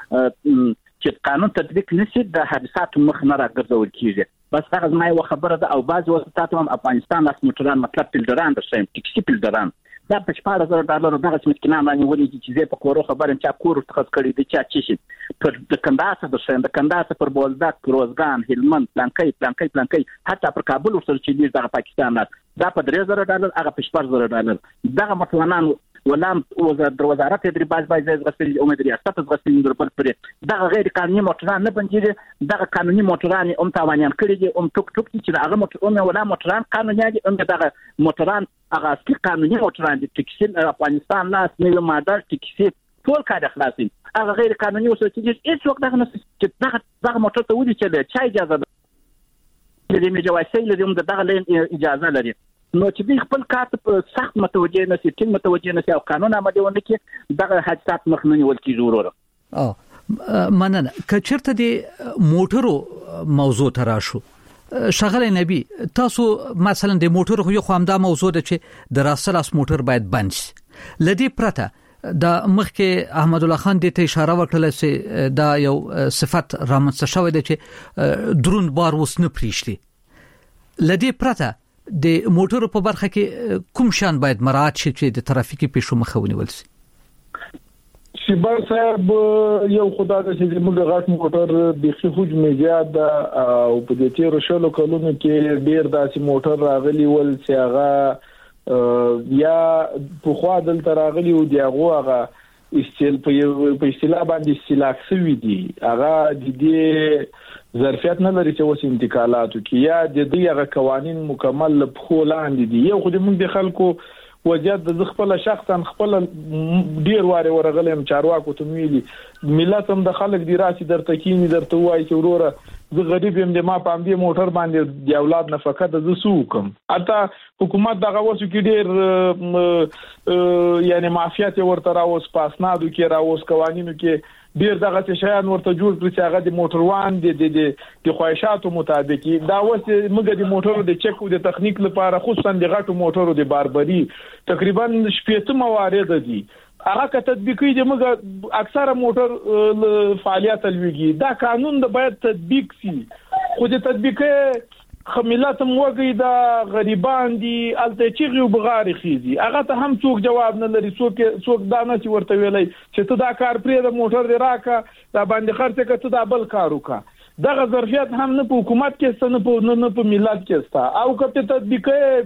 چې قانون تطبیق نشي د حادثات مخ نه راګرځول کیږي بس هغه ما یو خبره ده او بعض وساتات هم افغانستان لاس موټران مطلب پلډران درشم ټیکسي پلډران دا په شپږ زره ډالر دغه مسکینان باندې ولې چې زه په کورو خبرم چې کور تخص کړی دي چې چې شي پر د کندهار د شین د کندهار پر بولدک روزګان هلمند پلانکې پلانکې پلانکې حتی پر کابل ورسره چې د پاکستان دا په درې زره ډالر هغه په شپږ زره ډالر دغه مسلمانان ولام وزارت تدریبات باید غسل امید ریاست غسل در پر پر دغه غیر قانوني موټران نه بندي دغه قانوني موټران هم تاوانیان کړی دي هم ټوک ټوک چې هغه موټرونه ولا موټران قانوني دي هم دغه موټران هغه اصلي قانوني موټران دي ټیکسي افغانستان لاس نیو مادر ټیکسي ټول کار خلاصین هغه غیر قانوني وسو چې هیڅ وخت دغه چې دغه دغه موټر ته ودی چې چا اجازه ده دې مجواسي لري هم دغه اجازه لري نو چې دوی خپل کار په سخت متوجه نه سي ټینګ متوجه نه سي او قانون عملي ونه کې دغه حادثات مخ نه نیول کیږي ورور او مننه کچرته دی موټرو موضوع تراشو شغله نبی تاسو مثلا د موټر خو یو خامدا موضوع ده چې د راسلاس موټر باید بند شي لدی پرته د مخکې احمد الله خان د ته اشاره وکړه چې دا یو صفت رامنځته شوی دی چې درون بار وس نه پریشتي لدی پرته د موټرو په برخه کې کوم شان باید مراعات شي چې د ترافیکي پیښو مخه ونیول شي شیبر صاحب یو خدای د چې موږ غاټ موټر د حجم زیات او په دې تیر شلو کلونو کې ډیر داسې موټر راغلي ول چې هغه یا په خوا دل تراغلي او دی هغه هغه استل په اصطلاح باندې استلاک سوي دي هغه د دې ظرفیت نه لري چې وس انتقالاتو کې یا د دې هغه قوانين مکمل په خو لاندې دي یو خو د موږ د خلکو وضعیت د خپل شخصا خپل ډیر واره ورغلم چارواکو ته ویلي ملت هم د خلک دی راسي درته کینی درته وایي چې وروره زه غریب يم د ما پام دی موټر باندې د اولاد نفقه د زسو کوم اته حکومت دغه وسو کې ډیر یعنی مافیات ورته راوس پاسنادو کې راوس قوانینو کې ډیر دغه شیان ورته جوړ کړی چې هغه د موټر وان د د د خواهشاتو مطابق دا وس موږ د موټرو د چک او د تخنیک لپاره خصوصا د غټو موټرو د باربري تقریبا شپږ موارد دي هغه که تطبیقي دي موږ اکثره موټر فعالیت لويږي دا قانون د باید تطبیق شي خو د تطبیق خمیلات موګي دا غریبان دي الته چیغي وبغاري خيزي هغه ته هم څوک جواب نه لري څوک څوک دا نه چې ورته ویلای چې ته دا کار پرې د موټر دی راکا دا باندې خرڅه کته دا بل کار وکا دغه ظرفیت هم نه په حکومت کې نه په نه په ملت کې ستا او که تطبیق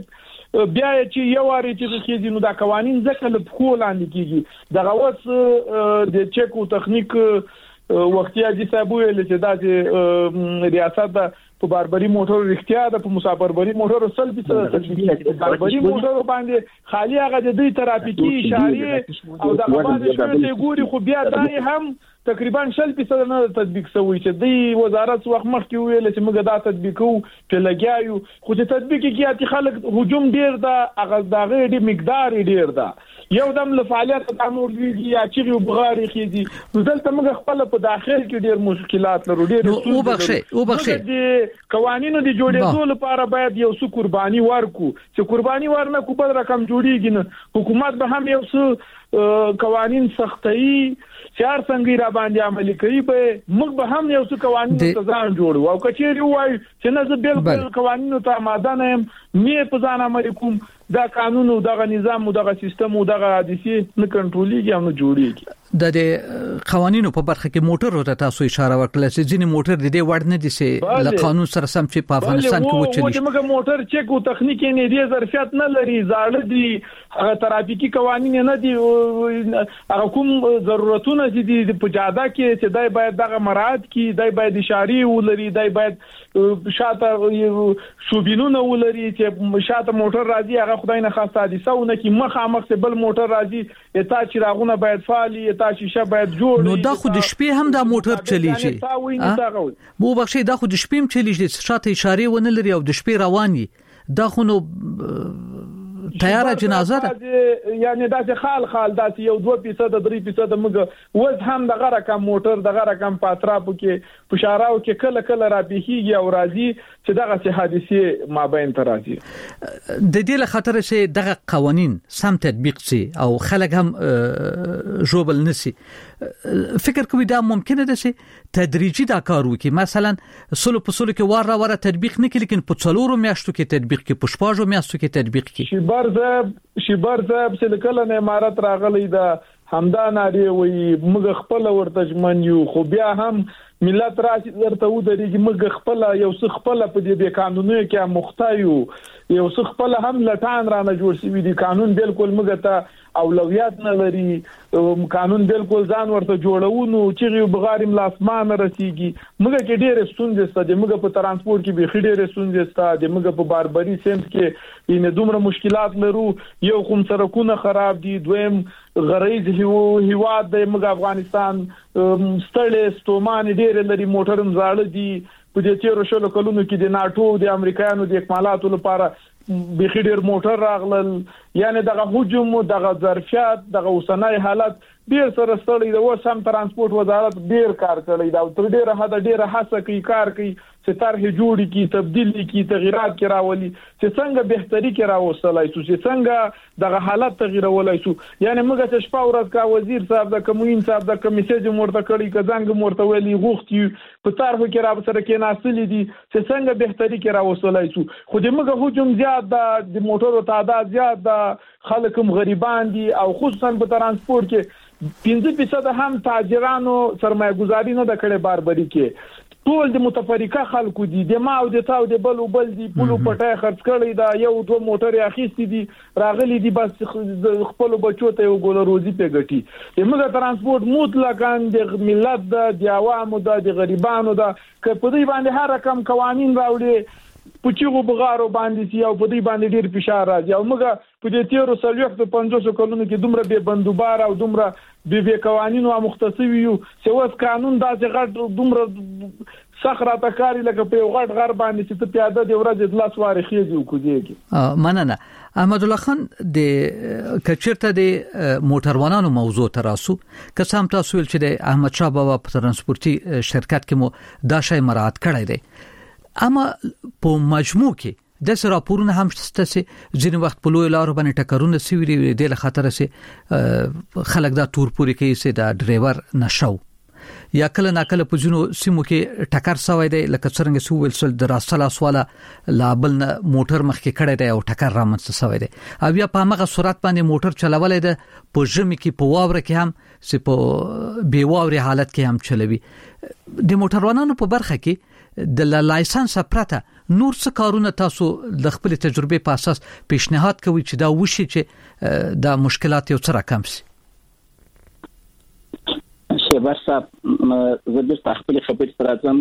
بیا چې یو واري چې خېزي نو دا قوانين ځکه له خو لاندې کیږي دغه اوس د چک او تخنیک وختي اجي صاحب ویل چې دا چې ریاست په باربري موټر اختیار ده په مسافربري موټر سلبي سره باربري موټر باندې خالي هغه د دې ترافیکي اشاره او د باندې شوی ګوري خو بیا دای هم تقریبا شل فیصد نه تطبیق شوی چې د وزارت وخت مخکې ویل چې موږ دا تطبیقو په لګیاو خو چې تطبیق کې چې خلک هجوم ډیر ده هغه دغه ډیر مقدار ډیر ده یو دم له فعالیت د امور دیږي یا چې وبغاري خيږي نو دلته موږ خپل په داخل کې ډیر مشکلات لرو ډیر او بخښه او بخښه د قوانینو د جوړېدو لپاره باید یو څه قرباني ورکو چې قرباني ورنه کو بل رقم جوړیږي نه حکومت به هم یو څه قوانين سختي چار څنګه را باندې عملي کوي به موږ به هم یو څه قوانين تزان جوړو او کچېری وای چې نه زه بالکل قوانینو ته آماده نه يم مې په ځان عملي کوم دا قانون او دغه نظام او دغه سیستم او دغه حادثه نه کنټرولېږي او نه جوړېږي د قوانینو په برخه کې موټر ورته تاسو اشاره وکړه چې ځینې موټر د دې وړ نه دي چې له قانون سره سم چې په افغانستان کې وچلي چې موږ موټر چک او تخنیک نه دي ظرفیت نه لري زاړه دي هغه ترافیکي قوانین نه دي هغه کوم ضرورتونه دي په جاده کې چې دای باید دغه مراعات کی دای باید اشاره ولري دای باید شاته شوبینونه ولري چې شاته موټر راځي هغه خدای نه خاصه حادثه ونه کی مخامخ بل موټر راځي اته چراغونه باید فعالي اته شیشه باید جوړ نو دا خو د شپې هم دا موټر چلیږي مو بخښي دا خو د شپې هم چلیږي شاته اشاره ونه لري او د شپې رواني دا خو نو تیاره جنازه ده یعنی دا چې خال خال دا چې یو دوه فیصد درې فیصد موږ وز هم دغه رقم موټر دغه رقم پاتراپو کې پشاراو کې کله کله را بهيږي او راځي چې دغه سه حادثه مابین تر راځي د دې له خاطر چې دغه قوانين سم تطبیق شي او خلک هم جوبل نشي فکر کوي دا ممکنه ده چې تدریجي دا کار وکړي مثلا سلو په سلو کې واره واره تطبیق نه کړي لیکن په څلورو میاشتو کې تطبیق کې په شپږو میاشتو کې تطبیق کې شیبر صاحب شیبر صاحب چې کله نه امارت راغلی دا همدا ناری وي موږ خپل ورته ژمن یو خو بیا هم ملت راشي درته و درېږي موږ خپل یو څه خپل په دې به قانوني کې مختایو یو څه خپل هم لټان را نه جوړ شي دي قانون بالکل موږ ته اولویت نه لري قانون بالکل ځان ورته جوړونو چې بغارم لاسمان رسیږي موږ کې ډېر ستونزې ستاسو موږ په ترانسپورت کې به ډېر ستونزې ستاسو موږ په باربري سیمت کې ان دومره مشکلات لرو یو کوم سرکونه خراب دي دویم غریز هیواد د موږ افغانستان ستړي ستومان ډېر لري موټرم زاړه دي په دې تیرو شلو کلونو کې د ناتو د امریکایانو د اکمالاتو لپاره بخیر ډیر موټر راغلل یعنی دغه هجوم دغه ظرفیت دغه اوسنۍ حالت ډیر سره ستړي د وسم ترانسپورت وزارت ډیر کار کوي دا تر ډیره حد ډیره هڅه کوي کار کوي چې طرح جوړي کی تبدیلی کی تغیرات کې راولي چې څنګه بهتري کې راوستلای شو چې څنګه دغه حالت تغیرولای شو یعنی موږ چې شپه ورځ کا وزیر صاحب د کموین صاحب د کمیسیج مرته کړی کزنګ مرته ویلي غوښتي په طرح کې را سره کې ناسلې دي چې څنګه بهتري کې راوستلای شو خو د موږ هجوم زیات د موټرو تعداد زیات د خلکم غریبان دي او خصوصا په ترانسپورت کې پنځه فیصد هم تاجرانو سرمایه‌ګذاري نه د کړې باربري کې ټول د متفریقه خلکو دي د ما او د تاو د بل او بل دي پلو پټه خرڅ کړی دا یو دوه موټر اخیستي دي راغلي دي بس خپل بچو ته یو ګول روزي په ګټي یمغه ترانسپورت مطلقاً د ملت د عوامو د غریبانو د په دې باندې هر رقم قوانين راوړي پچیغو بغارو باندې سي او په دې باندې ډیر فشار راځي او موږ په دې تیرو سلوخت پنځوس کلونو کې دومره به بندوبار او دومره به به قوانینو او مختصوي یو سوس قانون داسې غټ دومره سخره تکاری لکه په غټ غر باندې چې ته پیاده دی ورځ د لاس واره خېږي او کوزيږي. مننه احمد الله خان د کچرته د موټروانانو موضوع تراسو که سم تاسو ول چې د احمد شاه بابا په ترانسپورتي شرکت کې مو دا شی مراعات کړی دی اما په مجموع کې د سره راپورونه هم شته چې ځینې وخت په لوی لارو باندې ټکرونه سوي دي له خطر سي خلک دا تور پوری کوي چې دا ډرایور نشو یا کله ناکله په جنو سیمو کې ټکر سوی دی لکه څنګه سو ویل سل د راسلا سواله لابل موټر مخ کې کړی دی او ټکر رامنځته سوی دی او بیا په هغه سرعت باندې موټر چلولای دی په ژمي کې په واوره کې هم سي په بي واوري حالت کې هم چلوي. د موټروانانو په برخه کې د لایسنس پرته نور څه کارونه تاسو د خپل تجربه په اساس پیشنهاد کوي چې دا وشي چې دا مشکلات یو څه راکم شي؟ شهباز صاحب زه د خپل خبرې سره ځم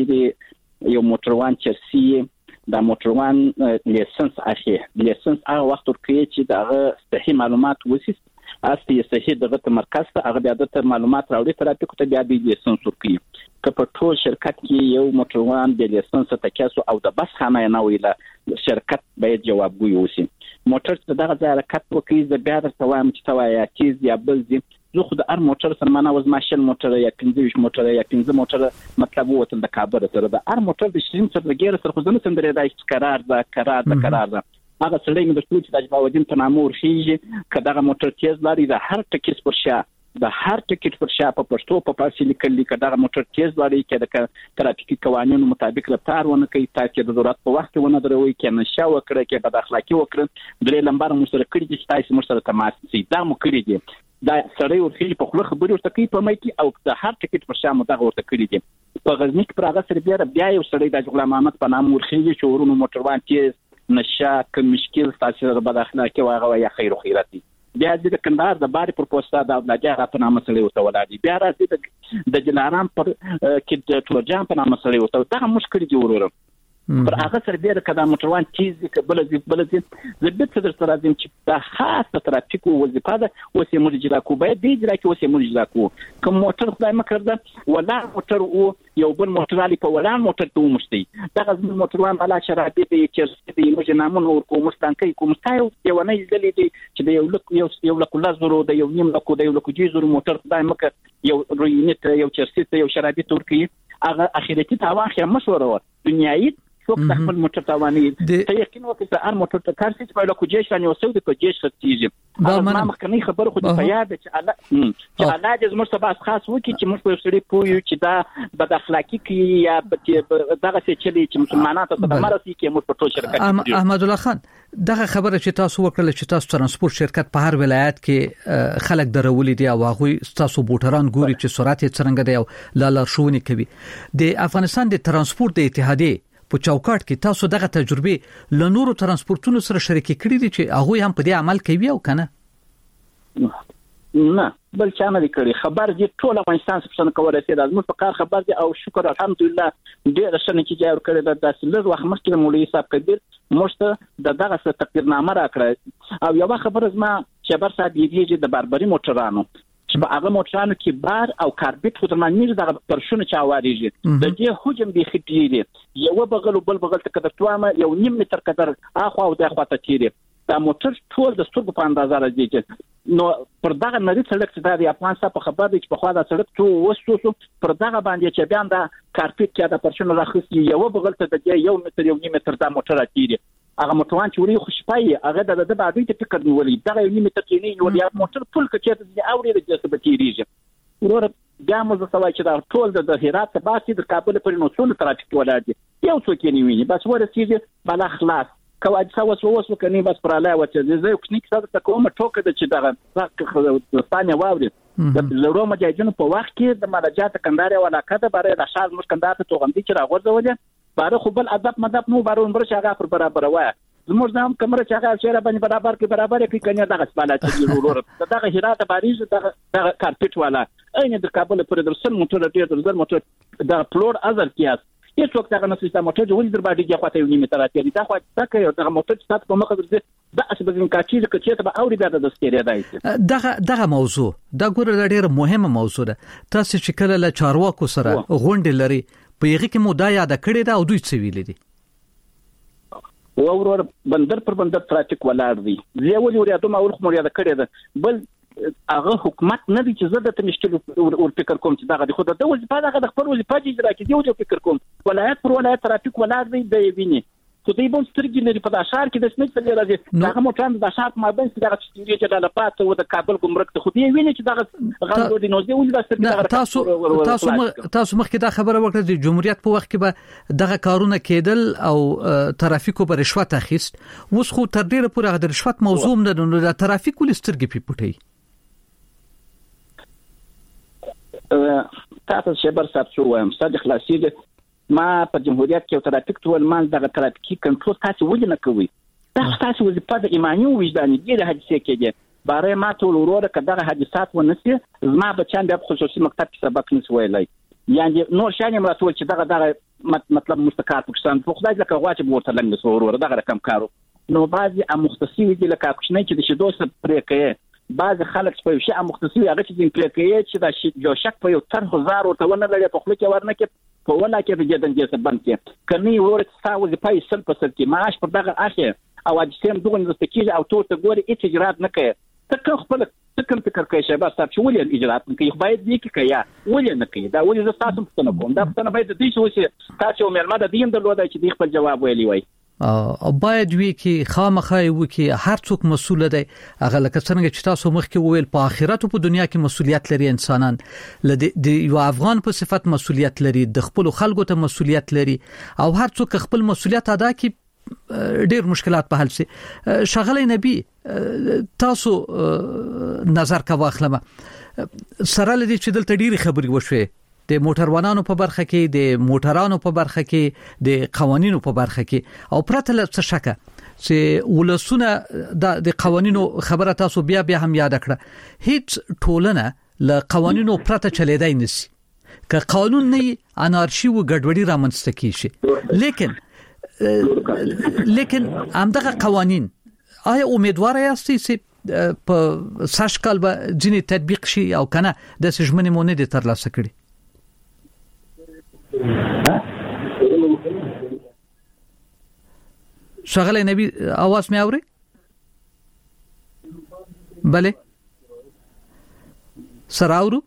کچې یو موټروان چرسي دا موټروان لیسنس اخی لیسنس هغه وخت ورکړي چې دا صحیح معلومات وسی اصلي صحیح دغه مرکز ته هغه بیا د معلومات راوړي ترافیک ته بیا د لیسنس ورکړي که په ټول شرکت کې یو موټروان د لیسنس تکاسو او د بس خانه نه ویله شرکت باید جوابګوی وسی موټر ته دغه ځای حرکت وکړي د بیا درته وایم چې توایا چیز یا بل دي زه خو د ار موټر سره معنا وز ماشین موټر یا پنځه موټر یا پنځه موټر مطلب وته د کابل سره د ار موټر د شین سره د ګیر سره خو ځنه سندره دای قرار ده قرار ده قرار ده هغه سړی مې د ټول چې د باودین په نامه ورخیږي کداغه موټر تیز لري د هر ټکیس پر شا د هر ټکټ پر شا په پښتو په پارسي لیکل کداغه موټر تیز لري کې د ترافیکي قوانینو مطابق رفتار ونه کوي تاسو د ضرورت په وخت ونه دروي کې نشه وکړه کې بد اخلاقی وکړه درې لمبر مو سره کړی چې تاسو مو سره تماس سي دا مو کړی دي دا سړی ورخي په خپل خبرې ورته کوي په مای کې او د هر ټکټ پر شا مو دا ورته کړی دي په غزنی کې پر هغه سره بیا بیا یو سړی د غلام محمد په نام ورخي چې ورونو موټروان تیز نشه کوم مشکل تاسو د بد اخلاقی واغه یا خیر خیراتي بیا د کندهار د باري پر پوسټا د بلاجا په نام سره ورته ولادي بیا راځي د جلارام پر کې د تورجان په نام سره ورته دا مشکل دی ورور پر هغه سره بیا کدا موټروان چیز کې بل ځي بل ځي زبېت صدر سره راځم چې د خاصه ترافیکو وظیفه ده اوسې موږ اجرا کوو باید دې اجرا کې اوسې موږ اجرا کوو کوم موټر خدای مکر ده ولا موټر او یو بل موټر علي په ولا موټر ته ومشتي دا غزل موټروان علا شرابي دي چې دې موږ نامونه ورکو مستانکې کوم تایو یو نه یزلې دي چې د یو لک یو یو لک لزرو د یو نیم لک د یو لک جیزرو موټر خدای مکر یو روینت یو چرسي یو شرابي ترکی هغه اخیرتي تاوان خیر مشوره و دنیایي څوک د خپل موټر تواني ته یقین وکړه چې هر موټر ته کار چې په لکه جېش باندې وسو د کوجېش ختیږي دا ما مخکنی خبره خو د پیاد چې الله چې الله دې زموږ سبا خاص وکړي چې موږ په سړي پویو چې دا بد اخلاقی کې یا دغه څه چې چې مسلمانانو ته د مرسي کې موږ په ټول شرکت احمد الله خان دغه خبره چې تاسو وکړل چې تاسو ترانسپورت شرکت په هر ولایت کې خلک درولې دي او هغه تاسو بوټران ګوري چې سرعت څنګه دی او لاله شونی کوي د افغانستان د ترانسپورت د اتحادیه په چوکاټ کې تاسو دغه تجربه ل نورو ترانسپورتونو سره شریک کړی دي چې هغه هم په دې عمل کوي او کنه نه بل چا نه کړی خبر دي ټول افغانستان څخه کولای شي د موږ په کار خبر دي او شکر الحمدلله ډېر ښه نتیجه ورکړه د داسې لږ وخت مخکې مولوی صاحب کبیر موږ د دغه څه تقدیرنامه راکړه او یو خبر زما شبر صاحب یې د باربري موټرانو چې په هغه موټرانو کې بار او کاربیټ خو درمانیر دغه پرشونه چاواريږي د دې حجم به خټيري یو بغل بل بغل ته کده توامه یو نیم متر قدر اخو او د اخواته تیری دا موټر ټول د سترګو په اندازه راځي نو پر دغه نری سړک چې د افغان صاحب خبر دی چې په خوا د سړک تو وسوسو پر دغه باندې چې بیان دا کارپیټ کې د پرشونه راخصي یو بغل ته د یو متر یو نیم متر دا موټر راځي هغه موټروان چې وری خوشپای هغه د د باندې ته فکر نیولې دغه یو نیمه ترکینی یو یا موټر ټول کچې د اوري د جسب تیریږي ورور بیا موږ سوای چې دا ټول د هرات ته باسي د کابل پر نو څون ترافیک ولادي یو څوک یې نیوي بس ورسېږي بل خلاص کواج سوس ووس وکني بس پر علاوه چې زه یو ټیکنیک سره ته کومه ټوکه د چې دغه ستانه واوري د زړو مجاهدینو په وخت کې د مراجعات کنداري ولاکه د بارے د شاز مش کندار ته توغندي چې راغورځول باره خو بل ادب مدب نو بارون برش هغه پر برابر وای زموږ نام کمره چې هغه شهر باندې برابر کې برابر کې کنه دغه سپالات دی ورور دغه هرات باریز دغه دغه کارپټ والا اين د کابل پر درسن موټر ډیر در موټر د فلور ازر کیاس هیڅ وخت هغه نسل چې موټر ولې در باندې کې خواته یو نیمه تراتې دا خو تاسو یو دغه موټر چې تاسو په مخه درځي دا اسبه ځین کاچې چې ته به اوري بیا د ستېری دی دغه دغه موضوع دا ګوره ډېر مهمه موضوع ده. تاسو چې کله له چارواکو سره غونډه لري په یغه کې مو دا یاد کړی دا او دوی څه ویل دي و ورور بندر پر بندر ترافیک ولاړ دی زه ولې ور یادوم اول خو مور یاد کړی ده بل هغه حکومت نه دي چې زه د تمشکل ور فکر کوم چې دغه خو د وظیفه دغه د خپل وظیفه اجرا کوي دی او فکر کوم ولایت پر ولایت ترافیک ولاړ دی دی ویني خو دوی به سترګې لري په داشار کې د سمټ څخه راځي دغه موټر د داشار په مابین کې دغه چې چې د لپات او د کابل ګمرک ته خو دی ویني چې دغه غوډ دی نو دی ولې د سترګې تاسو تاسو تاسو مخکې دا خبره وکړه د جمهوریت په وخت کې به دغه کارونه کېدل او ترافیکو پر رشوت اخیست اوس خو تر ډیره پورې د رشوت موضوع نه د ترافیک ول سترګې پی پټي تاسو شبر صاحب شو وایم صادق خلاصي ما په جمهوریت کې ترافیک ټول مال دغه ترافیکي کنټرول تاسو ولې نه کوي تاسو تاسو وظیفه د ایمانی وجداني دی د حادثه کېږي باره ما ټول وروره کداغه حادثات ونسي زما بچان د خصوصي مکتب کې سبق نس ویلای یعنی نور شانه مراتول چې دغه دغه مطلب مستقات پاکستان په خدای لکه غواچ ورته لنګ وروره دغه رقم کارو نو بعضي مختصي دي لکه کوښنه چې د شدو سره پرې کوي بعض خلک په شی مختصي هغه چې پرې کوي چې دا شی یو شک په یو تر هزار ورته ونه لري په خپل کې ورنه کې په ولا کې د جدن کې سبب کې کني ورته تاسو د پای سل په سل کې معاش پر دغه اخی او د سیم دغه د تکیه او ته ګوري هیڅ اجرات نه کوي ته خپل څنګه فکر کوي شباب تاسو چې ولې اجرات نه کوي باید دې کې کوي ولې نه کوي دا ولې زه تاسو څه نه کوم دا څنګه باید دې چې وسی تاسو مېلمه د دین د لودا چې دې خپل جواب ویلی وای او باید وی کې خامخا وی کې هر څوک مسؤل دی هغه لکه څنګه چې تاسو مخکې وویل په آخرت او په دنیا کې مسؤلیت لري انسانان لدی د یو افغان په صفت مسؤلیت لري د خپل خلکو ته مسؤلیت لري او هر څوک خپل مسؤلیت ادا کړي ډېر مشکلات په حل سي شغله نبی تاسو نظر کا واخلمه سره لدی چې دلته ډېری خبري وشوي د موټروانانو په برخه کې د موټرانو په برخه کې د قوانینو په برخه کې او پرته له څه شک چې ولسونه د قوانینو خبره تاسو بیا بیا هم یاد کړه هیڅ ټولنه له قوانینو پرته چلیدای نشي که قانون نه انارشي و ګډوډي رامنځته کیږي لیکن لیکن همدغه قوانین آیا امیدوار یاستئ چې په ساشکال به ځینې تطبیق شي او کنه د سجمنې مونږ د ترلاسه کړي شغله نبی आवाज مې اوري بله سراورو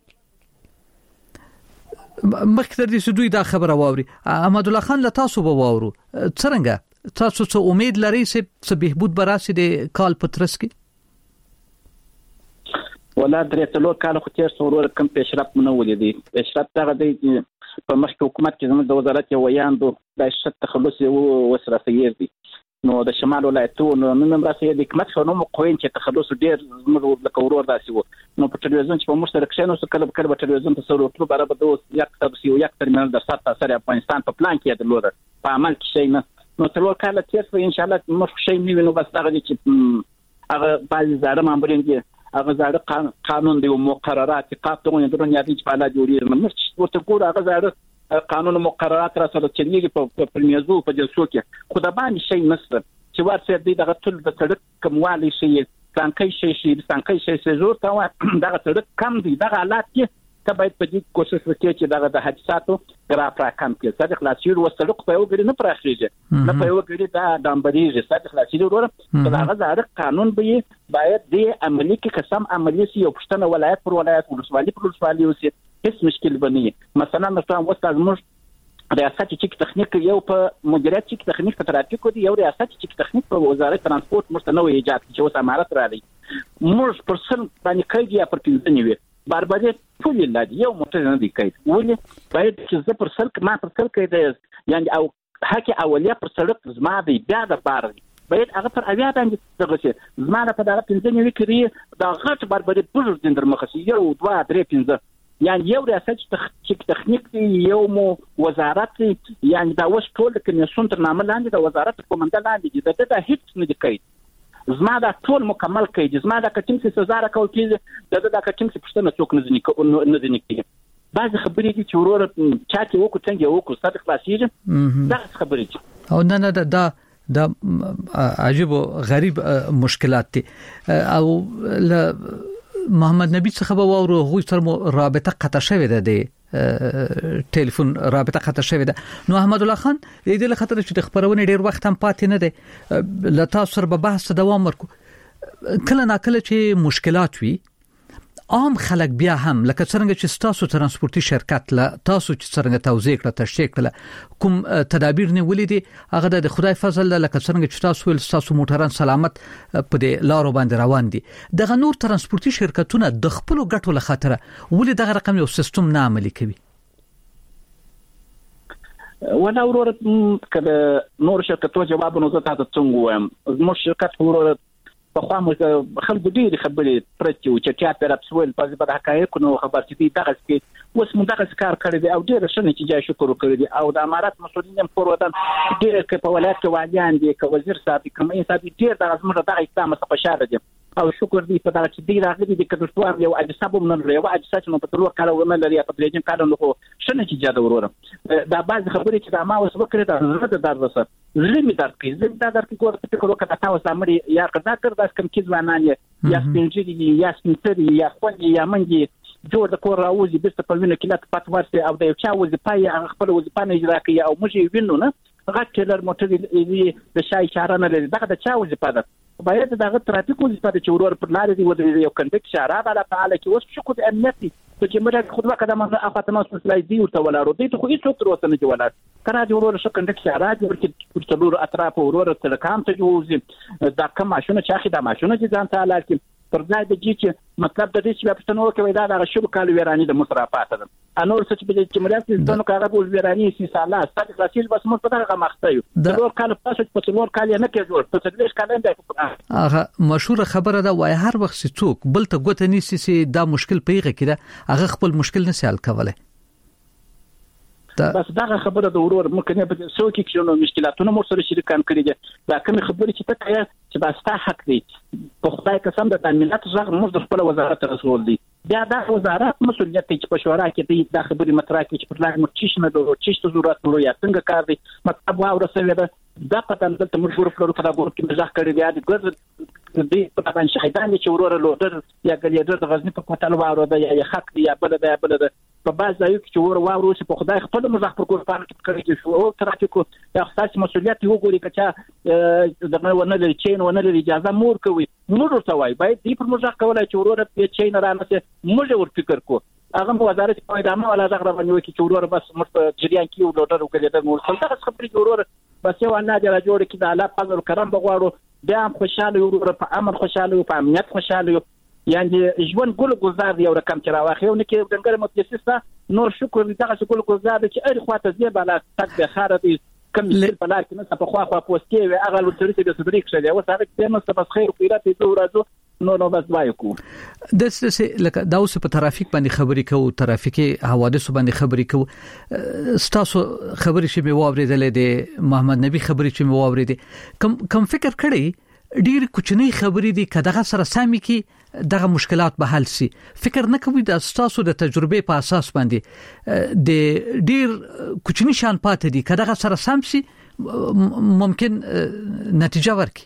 مخکې دې سدوی دا خبره واوري احمد الله خان له تاسو به واورو څنګه تاسو څه امید لرئ چې بهبود براسي د کال پترس کې ولا درې څلور کال خو تیر څورور کم پیشرفت نه ولیدي پیشرفت هغه دی په مخکې حکومت کې زموږ د وزارت یو ویاندو د شت تخلص وسره سیر دي نو د شمال ولایتونو نن هم راځي د حکومت شنو مقوین چې تخلص ډیر زموږ د کورور داسي وو نو په ټلویزیون چې په مشترک شنو څه کله کله په ټلویزیون ته سره ټول برابر د یک تاسو یک ترمینل د سات سره افغانستان په پلان کې د لوړ په عمل کې شي نه نو څلور کال تیر په ان شاء الله مخ شي نیو نو بس هغه چې هغه بعض زاره مامورین دي هغه زاره قانون دی او مقررات قانون درنه دي چې په اړه جوړیږي نو ورته ګور هغه زاره قانون مقررات را سره چلیږي په پرمیزو په جلسو کې خو د باندې شي نصر چې ورته دې دغه ټول د سړک کموالی شي څنګه شي شي څنګه شي شي زور ته دغه سړک کم دي دغه حالات کې ته باید په دې کوشش وکړې چې دغه د حادثاتو ګراف را کم کړي صدق لاسیر و سړک په یو ګړي نه پراخېږي نه په یو ګړي دا دامبريږي صدق لاسیر وروره دغه زاره قانون به باید دې عملی کې قسم عملی سي او پښتنه ولایت پر ولایت ولسوالي پر ولسوالي وسي هیڅ مشکل بني مثلا مثلا وستاز موږ ریاست چې تخنیک یو په مدیریت چې تخنیک په ترافیک دی یو ریاست چې تخنیک په وزارت ترانسپورت مستنوي ایجاد چې اوس امارت را لې موږ پرسن باندې کوي یا پر پنځه نیوي باربادي ټول لادي یو موټر نه دی کوي ولې باید چې زه پر سلک ما پر سلک دی یعنی او حکي اولیا پر سلک زما دی بیا د بار باید هغه پر اویا باندې دغه چې زما په دغه پنځه نیوي کړی دا غټ باربادي پر دندر مخسي یو دوه درې پنځه یعنی یو ریاست چې تخنیک دی یو مو وزارت یعنی دا وس ټول د کمیسیون تر نامه لاندې د وزارت کومنده لاندې دي دا هیڅ نه دی کوي زما دا ټول مکمل کوي زما دا کټیم څه سزا را کوي د دا کټیم څه پښتنه څوک نه ځنی نه ځنی کوي بعض خبرې دي چې ورور چاته وکړو څنګه وکړو ستاسو خلاصيږي دا خبرې دي. او نه نه دا دا عجیب او غریب مشکلات دي. او محمد نبی څخه به وورو غوي سره رابطه قطع شوې ده د ټلیفون رابطه قطع شوې ده. نو احمد الله خان د دې لخوا چې د خبرونه ډیر وخت هم پاتې نه دی لته سره به بحث دوام ورکو. کله نا کله چې مشکلات وي عام خلک بیا هم لکه څنګه چې تاسو ترانسپورتي شرکت له تاسو چې څنګه توزیع کړه تشریح کړه کوم تدابیر نیولې دي هغه د خدای فضل لکه څنګه چې تاسو ول تاسو موټران سلامت په دې لارو باندې روان دي. دغه نور ترانسپورتي شرکتونه د خپل ګټو له خاطر ولې دغه رقم یو سیستم نه عملي کوي؟ ولا ورور کله نور شرکتو جواب نو زه تاسو څنګه وایم زموږ شرکت ورور په خوا مو خلک ډېری خبرې پرتې او چې چا پر اپسول په ځبه حقایق نو خبر چې دغه کې اوس موږ دغه کار کړی دی او ډېر شنه چې جای شکر وکړي دي او د امارات مسؤلین هم پر وطن ډېر کې په ولایت کې والیان دي که وزیر صاحب کومه صاحب ډېر د زموږ دغه اقدام څخه خوشاله دي او شکر دی په دا چې دی راغلي دي کله څوار یو اجازه به نن لري او اجازه چې نو په ټولو کال ونه لري په درېجن کال نو شنه چې جاده وروره دا بعض خبرې چې دا ما اوس وکړه دا زړه درد وسه زړه می درد کوي زه دا درد کوم چې فکر وکړه تاسو سمري یا کدا کړ دا کوم کې ځوانان یا سپینځي یا سپینځي یا خوندي یا منځي جوړ د کور راوځي بیرته په وینه کې لا پات ورسي او د یو چا وظیفه خپل وظیفه نه اجرا کوي او موږ وینو نه غټلر موټر د شای اشاره نه لري دغه د چا وظیفه ده باید دغه ترافیک وظیفه د چورور پر لارې دی ودرې یو کنډک اشاره بالا فعال کې اوس شو کو د امنیتي چې موږ خو وکړه ما اخاطه نو سلای دی ورته ولارو دی ته خو هیڅ څوک وروته نه ولار کړه چې ورور شو کنډک اشاره دی ورته څلور اطراف ورور تل کام ته جوړ دا کوم ماشونه چې اخی دا ماشونه چې ځان ته لار کې پر ځای د جی چې مطلب د دې چې په پښتنو کې دا د شرو کال ویرانی د مصرفات ده انور څه چې چې مليات د نو کارا بول ویرانی سي سالا ستاسو خاصیل بس موږ په دغه مخته یو د نور کال پاسه په څلور کال نه کې جوړ په څلور کال نه هغه مشهور خبره ده وای هر وخت څوک بل ته ګوت نه سي دا مشکل پیغه کړه هغه خپل مشکل نه سال کوله بس دغه خبره د ورور ممکن په څوک کې نو مشکلاتونه مو سره شریکان کړی دي دا کوم خبره چې ته یې چې باستا حق دی په خدای قسم د تامینات ځغ موږ د خپل وزارت رسول دی بیا د وزارت مسؤلیت چې په شورا کې دی د خبرې مطرح کې چې پر لار مرچیش نه دوه چیش ته ضرورت نو یا څنګه کار دی مطلب واو رسوي ده دا پته نه ته موږ ورو په دا ګور کې مزاح کړی دی د ګر دی په باندې شهیدان چې ورور لودر یا ګلیډر د غزنی په کوټل واو ده یا حق دی یا بل ده بل ده په باز ځایو کې چې ور واو چې په خدای خپل مزاح پر کور پاره کې کړی شو او ترافیکو د خاص مسؤلیت یو ګوري کچا دغه ونه لري چین ونه لري اجازه مور کوي موږ ورته وای باید دې پر مزاح کولای چې ورور په چین را نسه موږ ور فکر کو هغه وزارت په ادامه ولا دغه باندې وکی چې ورور بس مست جریان کې ولودر وکړي د مور څنګه خبرې ورور بس یو نه جوړ جوړ کې د الله فضل کرم بغواړو بیا خوشاله ورور په امن خوشاله په امنیت خوشاله یعنی ژوند ګل گزار دی او رقم چې راوخی او نه کې دنګر متخصصه نور شکر دغه ګل گزار دی چې اړ خواته زی بالا تک به خاره دی کم ل... په لار کې نه په خوا خوا پوسټي وي هغه لوتري چې د صدرې کې دی او هغه ته نو څه بس خیر خیرات دی ورځو نو نو بس وایو کو د څه لکه دا اوس په ترافیک باندې خبرې کوو ترافیکي حوادث باندې خبرې کوو ستاسو خبرې چې مې واورېدلې دي محمد نبی خبرې چې مې واورېدې کم کم فکر کړی ډیر کوچنی خبرې دي کداغه سره سامي کې دغه مشکلات به حل شي فکر نه کوي د تاسو د تجربه په اساس باندې د ډیر کوچنی شان پاتې دي کداغه سره سم شي ممکن نتیجه ورکړي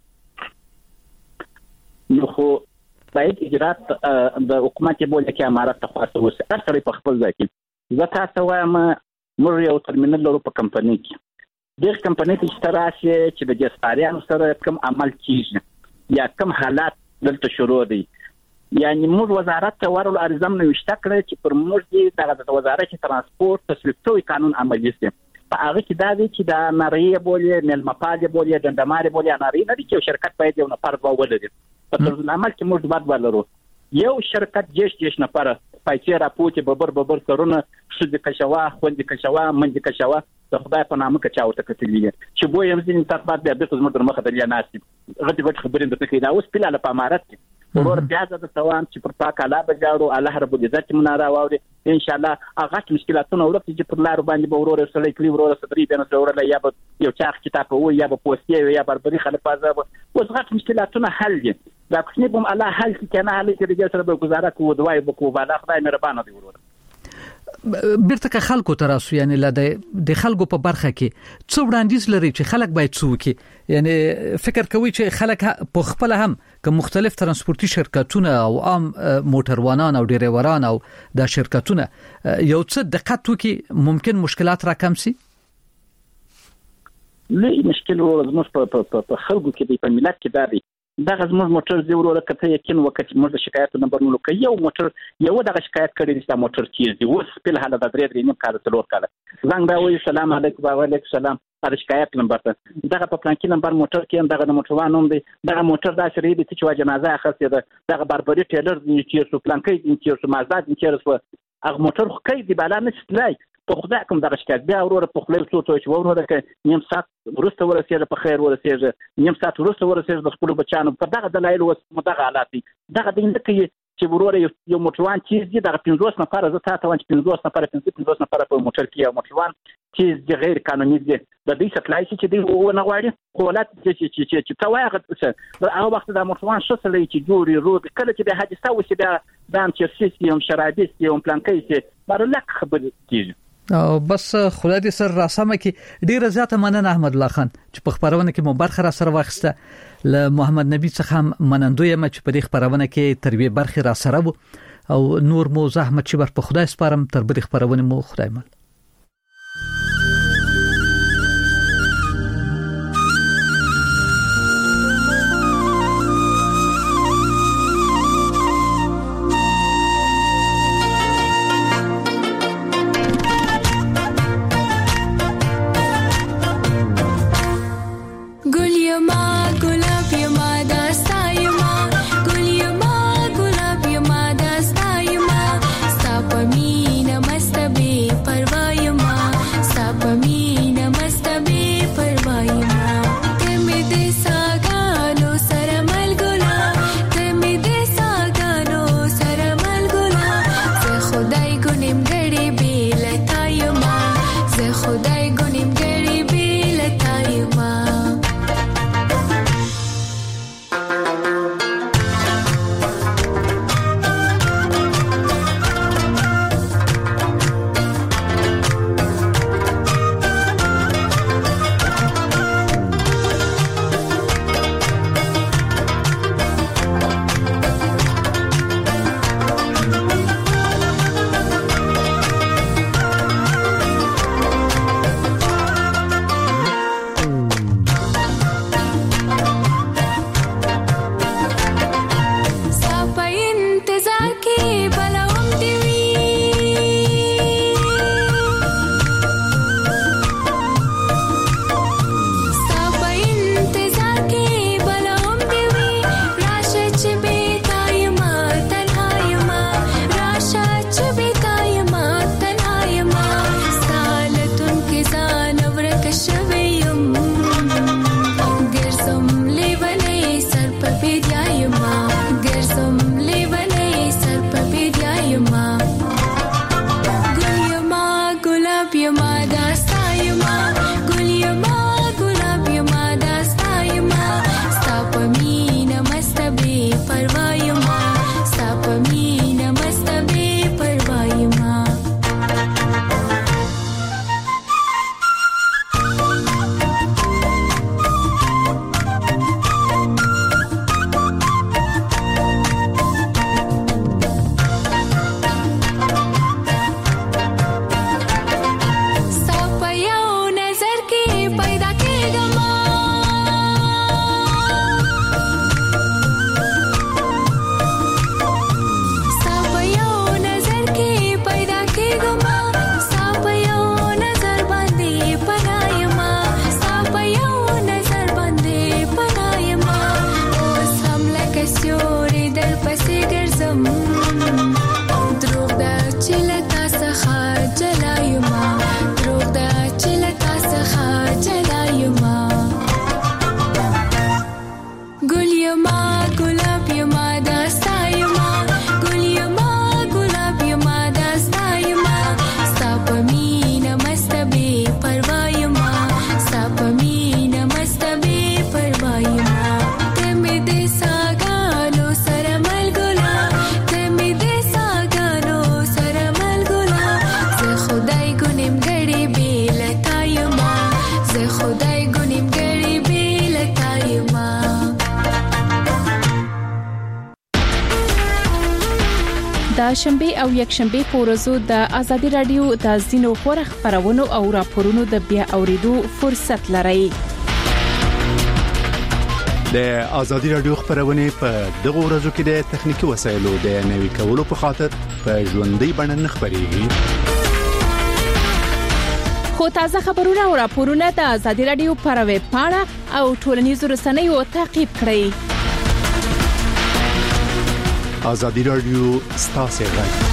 نو خو باید اجرات د حکومت بوله کې امارات ته خاصه وسه اثر په خپل ځای کې زه تاسو وایم موږ یو ترمینل لرو په کمپنی کې د کمپنی چې تراشي چې د جساریانو سره کوم عمل کیږي یا کوم حالات دلته شروع دي یعنی موږ وزارت ته ورول ارزم نو وشته کړی چې پر موږ دي د وزارت ترانسپورت تصویب شوی قانون عملي شي په هغه کې دا دي چې دا نړۍ بولې ملمپاله بولې دندماري بولې نړۍ نه دي چې شرکت باید یو نفر ولري په تر عمل کې موږ باید ولرو یو شرکت جيش جيش نفر پایچې راپوتې ببر ببر سرونه شذ کشوا خوند کشوا منځ کشوا د خدای په نامه کې چاوته کتلې چې بو یم ځین تاسو بیا د خدمت مخه د ناسي غټ غټ خبرې د تکې دا اوس په لاله په امارات کې ورور پیازه د توان چې پر پاک الله بجاړو الله رب العزت مناره واوري ان شاء الله هغه مشکلاتونه ورته چې پر لار باندې به ورور سره کلی ورور صدري بینه ورور یا به یو چاخ کتاب وو یا به پوسټي یا بربري خلفازه اوس غټ مشکلاتونه حل دي دا کوم الله حل کې کنه حل کې د سره به گزاره کوو دوای به کوو بالا خدای مهربانه دی ورور بیرته که خلکو ته راسو، یعنی ل د خلکو په برخه کې څو وړاندیز لري چې خلک باید څه وکړي؟ یعنی فکر کوي چې خلک په خپل هم که مختلف ترانسپورتي شرکتونه او عام موټروانان او ډرایوران او د شرکتونه یو څه دقت وکړي ممکن مشکلات را کم شي؟ لې مشکل ورزموږ په خلکو کې دی، په ملت کې دا دی. دغه زموږ موټر دی وروره کته یقین وکړي موږ د شکایت نمبر نو کوي، یو موټر یو دغه شکایت کړی دی چې موټر چیز دی اوس په حاله د درې درې نیم کال څلور کال زنګ دا وایي سلام علیکم و علیکم سلام دا شکایت نمبر ته دغه په پلان کې نمبر موټر کې دغه د موټروان نوم دی، دغه موټر دا شری دی چې وا جنازه اخستې ده، دغه باربري ټیلر دی چې سو پلان کې دی چې سو مازدا دی چې سو هغه موټر خو کوي دی بالا نشتلای په خدای کوم دغه شکایت بیا وروره په خپل څو څو چې وروره کې نیم ساعت ورسته ورسېږي په خیر ورسېږي نیم ساعت ورسته ورسېږي د خپل بچانو په دغه دلایل وس مدغه حالات دغه د کې چې وروره یو موټروان چې دی دغه پنځوس نفر زه تا ته وان چې پنځوس نفر پنځوس نفر په موټر کې یو موټروان چې د غیر قانوني دی د دې سپلای چې دی و نه غواړي خولات چې چې چې تا واغت څه هغه وخت د موټروان شو سره چې جوړي رو کله چې د حادثه وشي بیا دام چې سیستم شرایط یو پلان کوي چې بارلک خبر کیږي. او بس خدای دې سر راسمه کې ډیره زیاته مننه احمد الله خان چې په خبرونه کې مو برخه را سره واخسته. ل محمد نبی څخه هم منندوی یم چې په دې خبرونه کې تربیه برخه را سره وو او نور مو زحمت چې بر په خدای سپارم تر بل خبرونه مو خدای مل. परवा خدای ګونیم ګړي بیل تایما د شنبه او یک شنبه په ورځو د ازادي رادیو د زینو خبر خبرونو او راپورونو د بیا اوریدو فرصت لرئ. د ازادي رادیو خبرونه په دغه ورځو کې د تخنیکی وسایلو د نوي کولو په خاطر په ژوندۍ بڼه خبريږي. خو تازه خبرونه او راپورونه د ازادي رادیو پر ویب پاڼه او ټولنیزو رسنیو تعقیب کړئ. ازادي رادیو ستاسو غږ